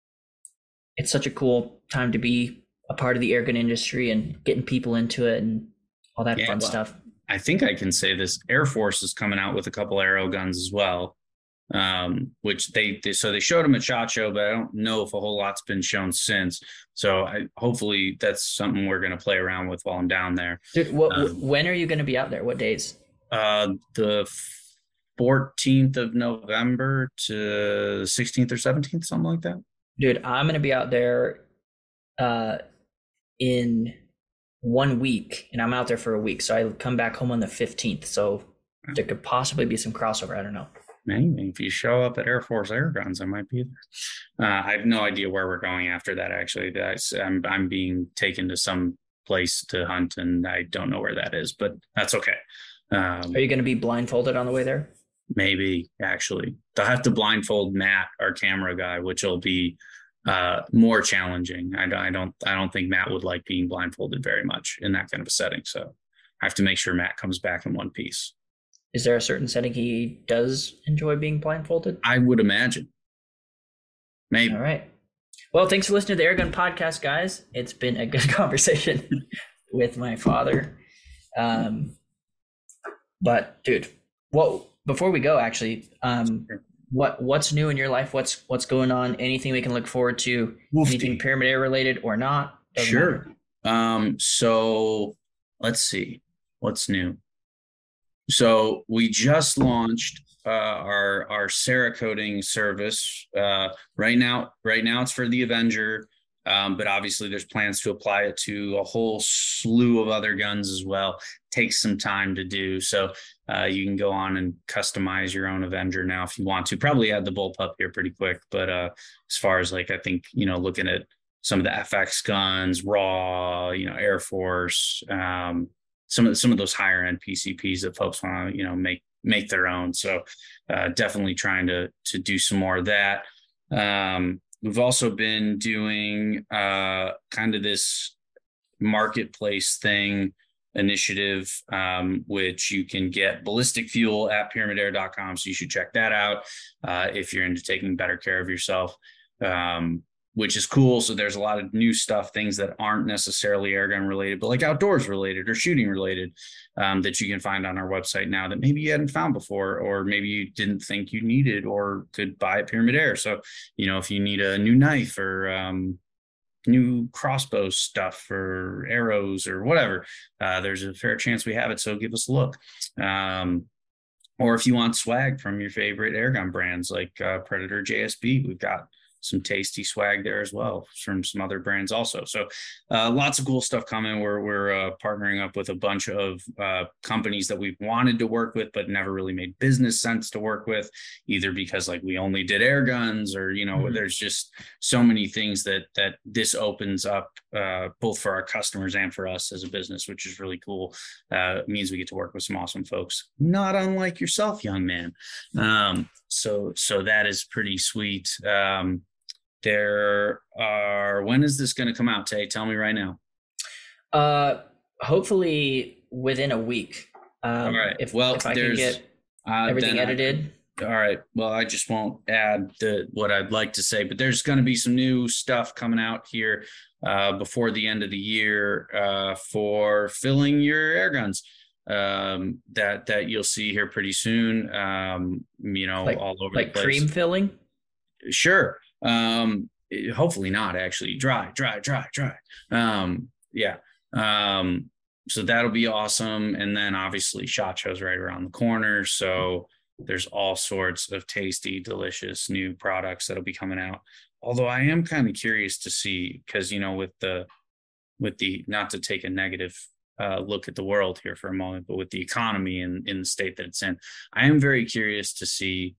it's such a cool time to be a part of the airgun industry and getting people into it and all that yeah, fun well, stuff. I think I can say this. Air Force is coming out with a couple arrow guns as well, um, which they, they so they showed them at SHOT Show, but I don't know if a whole lot's been shown since. So I, hopefully that's something we're going to play around with while I'm down there. Dude, what, um, when are you going to be out there? What days? Uh, the fourteenth of November to the sixteenth or seventeenth, something like that. Dude, I'm going to be out there uh, in one week, and I'm out there for a week. So I come back home on the fifteenth. So there could possibly be some crossover. I don't know. Maybe if you show up at Air Force Air Guns, I might be there. Uh, I have no idea where we're going after that. Actually, that's I'm I'm being taken to some place to hunt, and I don't know where that is, but that's okay. Um, Are you going to be blindfolded on the way there? Maybe actually, they'll have to blindfold Matt, our camera guy, which will be uh, more challenging. I, I don't I don't think Matt would like being blindfolded very much in that kind of a setting. So I have to make sure Matt comes back in one piece. Is there a certain setting he does enjoy being blindfolded? I would imagine. Maybe. All right. Well, thanks for listening to the Airgun Podcast, guys. It's been a good conversation with my father. Um, but dude, what before we go, actually, um, what what's new in your life? What's what's going on? Anything we can look forward to? Woofy. Anything Pyramyd Air related or not? Doesn't sure. Matter. Um, so let's see. What's new? So we just launched uh, our our Cerakoting service. Uh, right now, right now it's for the Avenger, um, but obviously there's plans to apply it to a whole slew of other guns as well. Takes some time to do, so uh, you can go on and customize your own Avenger now if you want to. Probably add the bullpup here pretty quick, but uh, as far as like I think you know, looking at some of the F X guns, Raw, you know, Air Force. Um, some of the, some of those higher end P C Ps that folks want to, you know, make, make their own. So uh, definitely trying to, to do some more of that. Um, we've also been doing uh, kind of this marketplace thing initiative, um, which you can get ballistic fuel at pyramyd air dot com. So you should check that out uh, if you're into taking better care of yourself. Um, which is cool. So there's a lot of new stuff, things that aren't necessarily airgun related, but like outdoors related or shooting related, um, that you can find on our website now that maybe you hadn't found before, or maybe you didn't think you needed or could buy at Pyramyd Air. So, you know, if you need a new knife or um, new crossbow stuff or arrows or whatever, uh, there's a fair chance we have it. So give us a look. Um, or if you want swag from your favorite airgun brands like uh, Predator J S B, we've got some tasty swag there as well from some other brands also. So uh, lots of cool stuff coming. We're, we're uh, partnering up with a bunch of uh, companies that we've wanted to work with, but never really made business sense to work with, either because like we only did air guns or, you know, mm-hmm. there's just so many things that, that this opens up uh, both for our customers and for us as a business, which is really cool. Uh, it means we get to work with some awesome folks, not unlike yourself, young man. Um, so, so that is pretty sweet. Um, There are, when is this going to come out, Tay? Tell me right now. Uh, hopefully within a week. Um, all right. If, well, if I there's, can get uh, everything edited. I, all right. Well, I just won't add the, what I'd like to say, but there's going to be some new stuff coming out here uh, before the end of the year uh, for filling your air guns. Um, that, that you'll see here pretty soon. Um, you know, like, all over like the place. Cream filling. Sure. Um, hopefully not actually dry, dry, dry, dry. Um, yeah. Um, so that'll be awesome. And then obviously SHOT Show's right around the corner. So there's all sorts of tasty, delicious new products that'll be coming out. Although I am kind of curious to see, because, you know, with the, with the, not to take a negative uh, look at the world here for a moment, but with the economy in, in the state that it's in, I am very curious to see,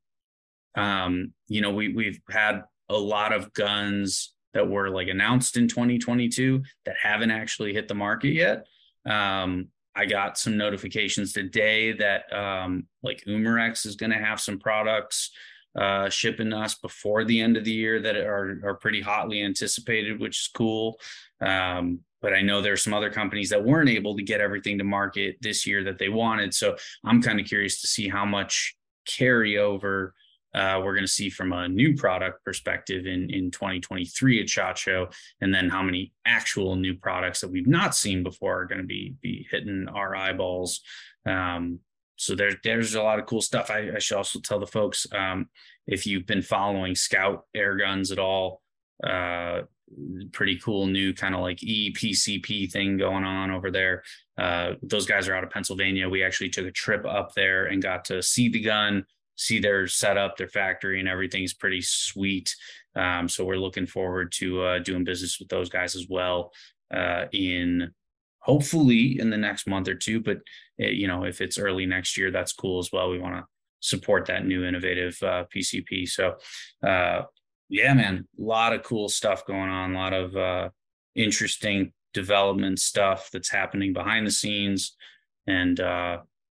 um, you know, we, we've had a lot of guns that were like announced in twenty twenty-two that haven't actually hit the market yet. Um, I got some notifications today that um, like Umarex is going to have some products uh, shipping us before the end of the year that are, are pretty hotly anticipated, which is cool. Um, but I know there's some other companies that weren't able to get everything to market this year that they wanted. So I'm kind of curious to see how much carryover uh, we're going to see from a new product perspective in, in twenty twenty-three at SHOT Show, and then how many actual new products that we've not seen before are going to be, be hitting our eyeballs. Um, so there's, there's a lot of cool stuff. I, I should also tell the folks, um, if you've been following Scout air guns at all, uh, pretty cool new kind of like E P C P thing going on over there. Uh, those guys are out of Pennsylvania. We actually took a trip up there and got to see the gun, see their setup, their factory, and everything's pretty sweet. Um, so we're looking forward to uh, doing business with those guys as well uh, in hopefully in the next month or two. But, it, you know, if it's early next year, that's cool as well. We want to support that new innovative uh, P C P. So, uh, yeah, man, a lot of cool stuff going on, a lot of uh, interesting development stuff that's happening behind the scenes. And uh,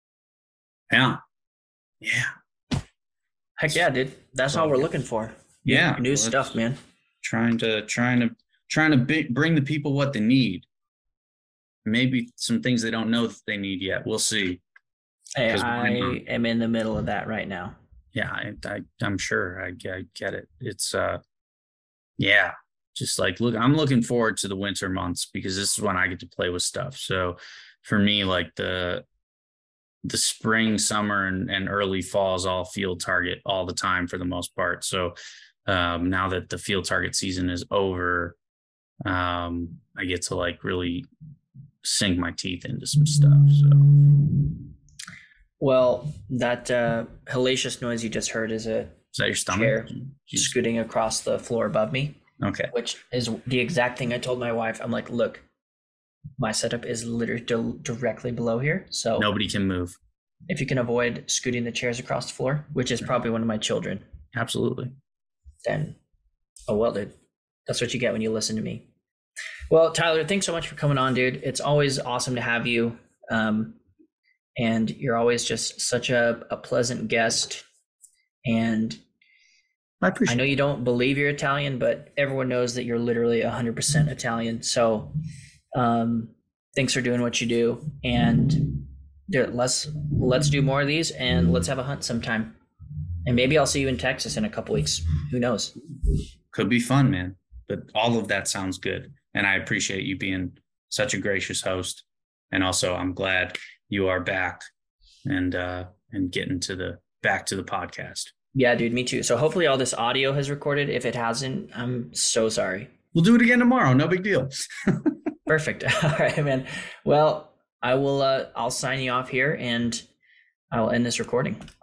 yeah, yeah. Heck yeah, dude. That's all we're looking for. Yeah. New stuff, man. Trying to, trying to, trying to be, bring the people what they need. Maybe some things they don't know that they need yet. We'll see. Hey, I am in the middle of that right now. Yeah, I, I, I'm sure I, I get it. It's, uh, yeah, just like, look, I'm looking forward to the winter months because this is when I get to play with stuff. So for me, like the, the spring, summer, and, and early fall is all field target all the time for the most part. So um, now that the field target season is over, um, I get to like really sink my teeth into some stuff. So. Well, that uh, hellacious noise you just heard is a is that your stomach? Chair scooting across the floor above me. Okay. Which is the exact thing I told my wife. I'm like, look, my setup is literally di- directly below here. So nobody can move. If you can avoid scooting the chairs across the floor, which is probably one of my children. Absolutely. Then, oh, well, dude, that's what you get when you listen to me. Well, Tyler, thanks so much for coming on, dude. It's always awesome to have you. Um, and you're always just such a, a pleasant guest. And I appreciate I know you don't believe you're Italian, but everyone knows that you're literally one hundred percent Italian. So um, thanks for doing what you do. And dude, let's let's do more of these, and let's have a hunt sometime. And maybe I'll see you in Texas in a couple weeks. Who knows? Could be fun, man. But all of that sounds good. And I appreciate you being such a gracious host. And also, I'm glad you are back and uh, and getting to the back to the podcast. Yeah, dude, me too. So hopefully all this audio has recorded. If it hasn't, I'm so sorry. We'll do it again tomorrow. No big deal. Perfect. All right, man. Well, I will, uh, I'll sign you off here and I'll end this recording.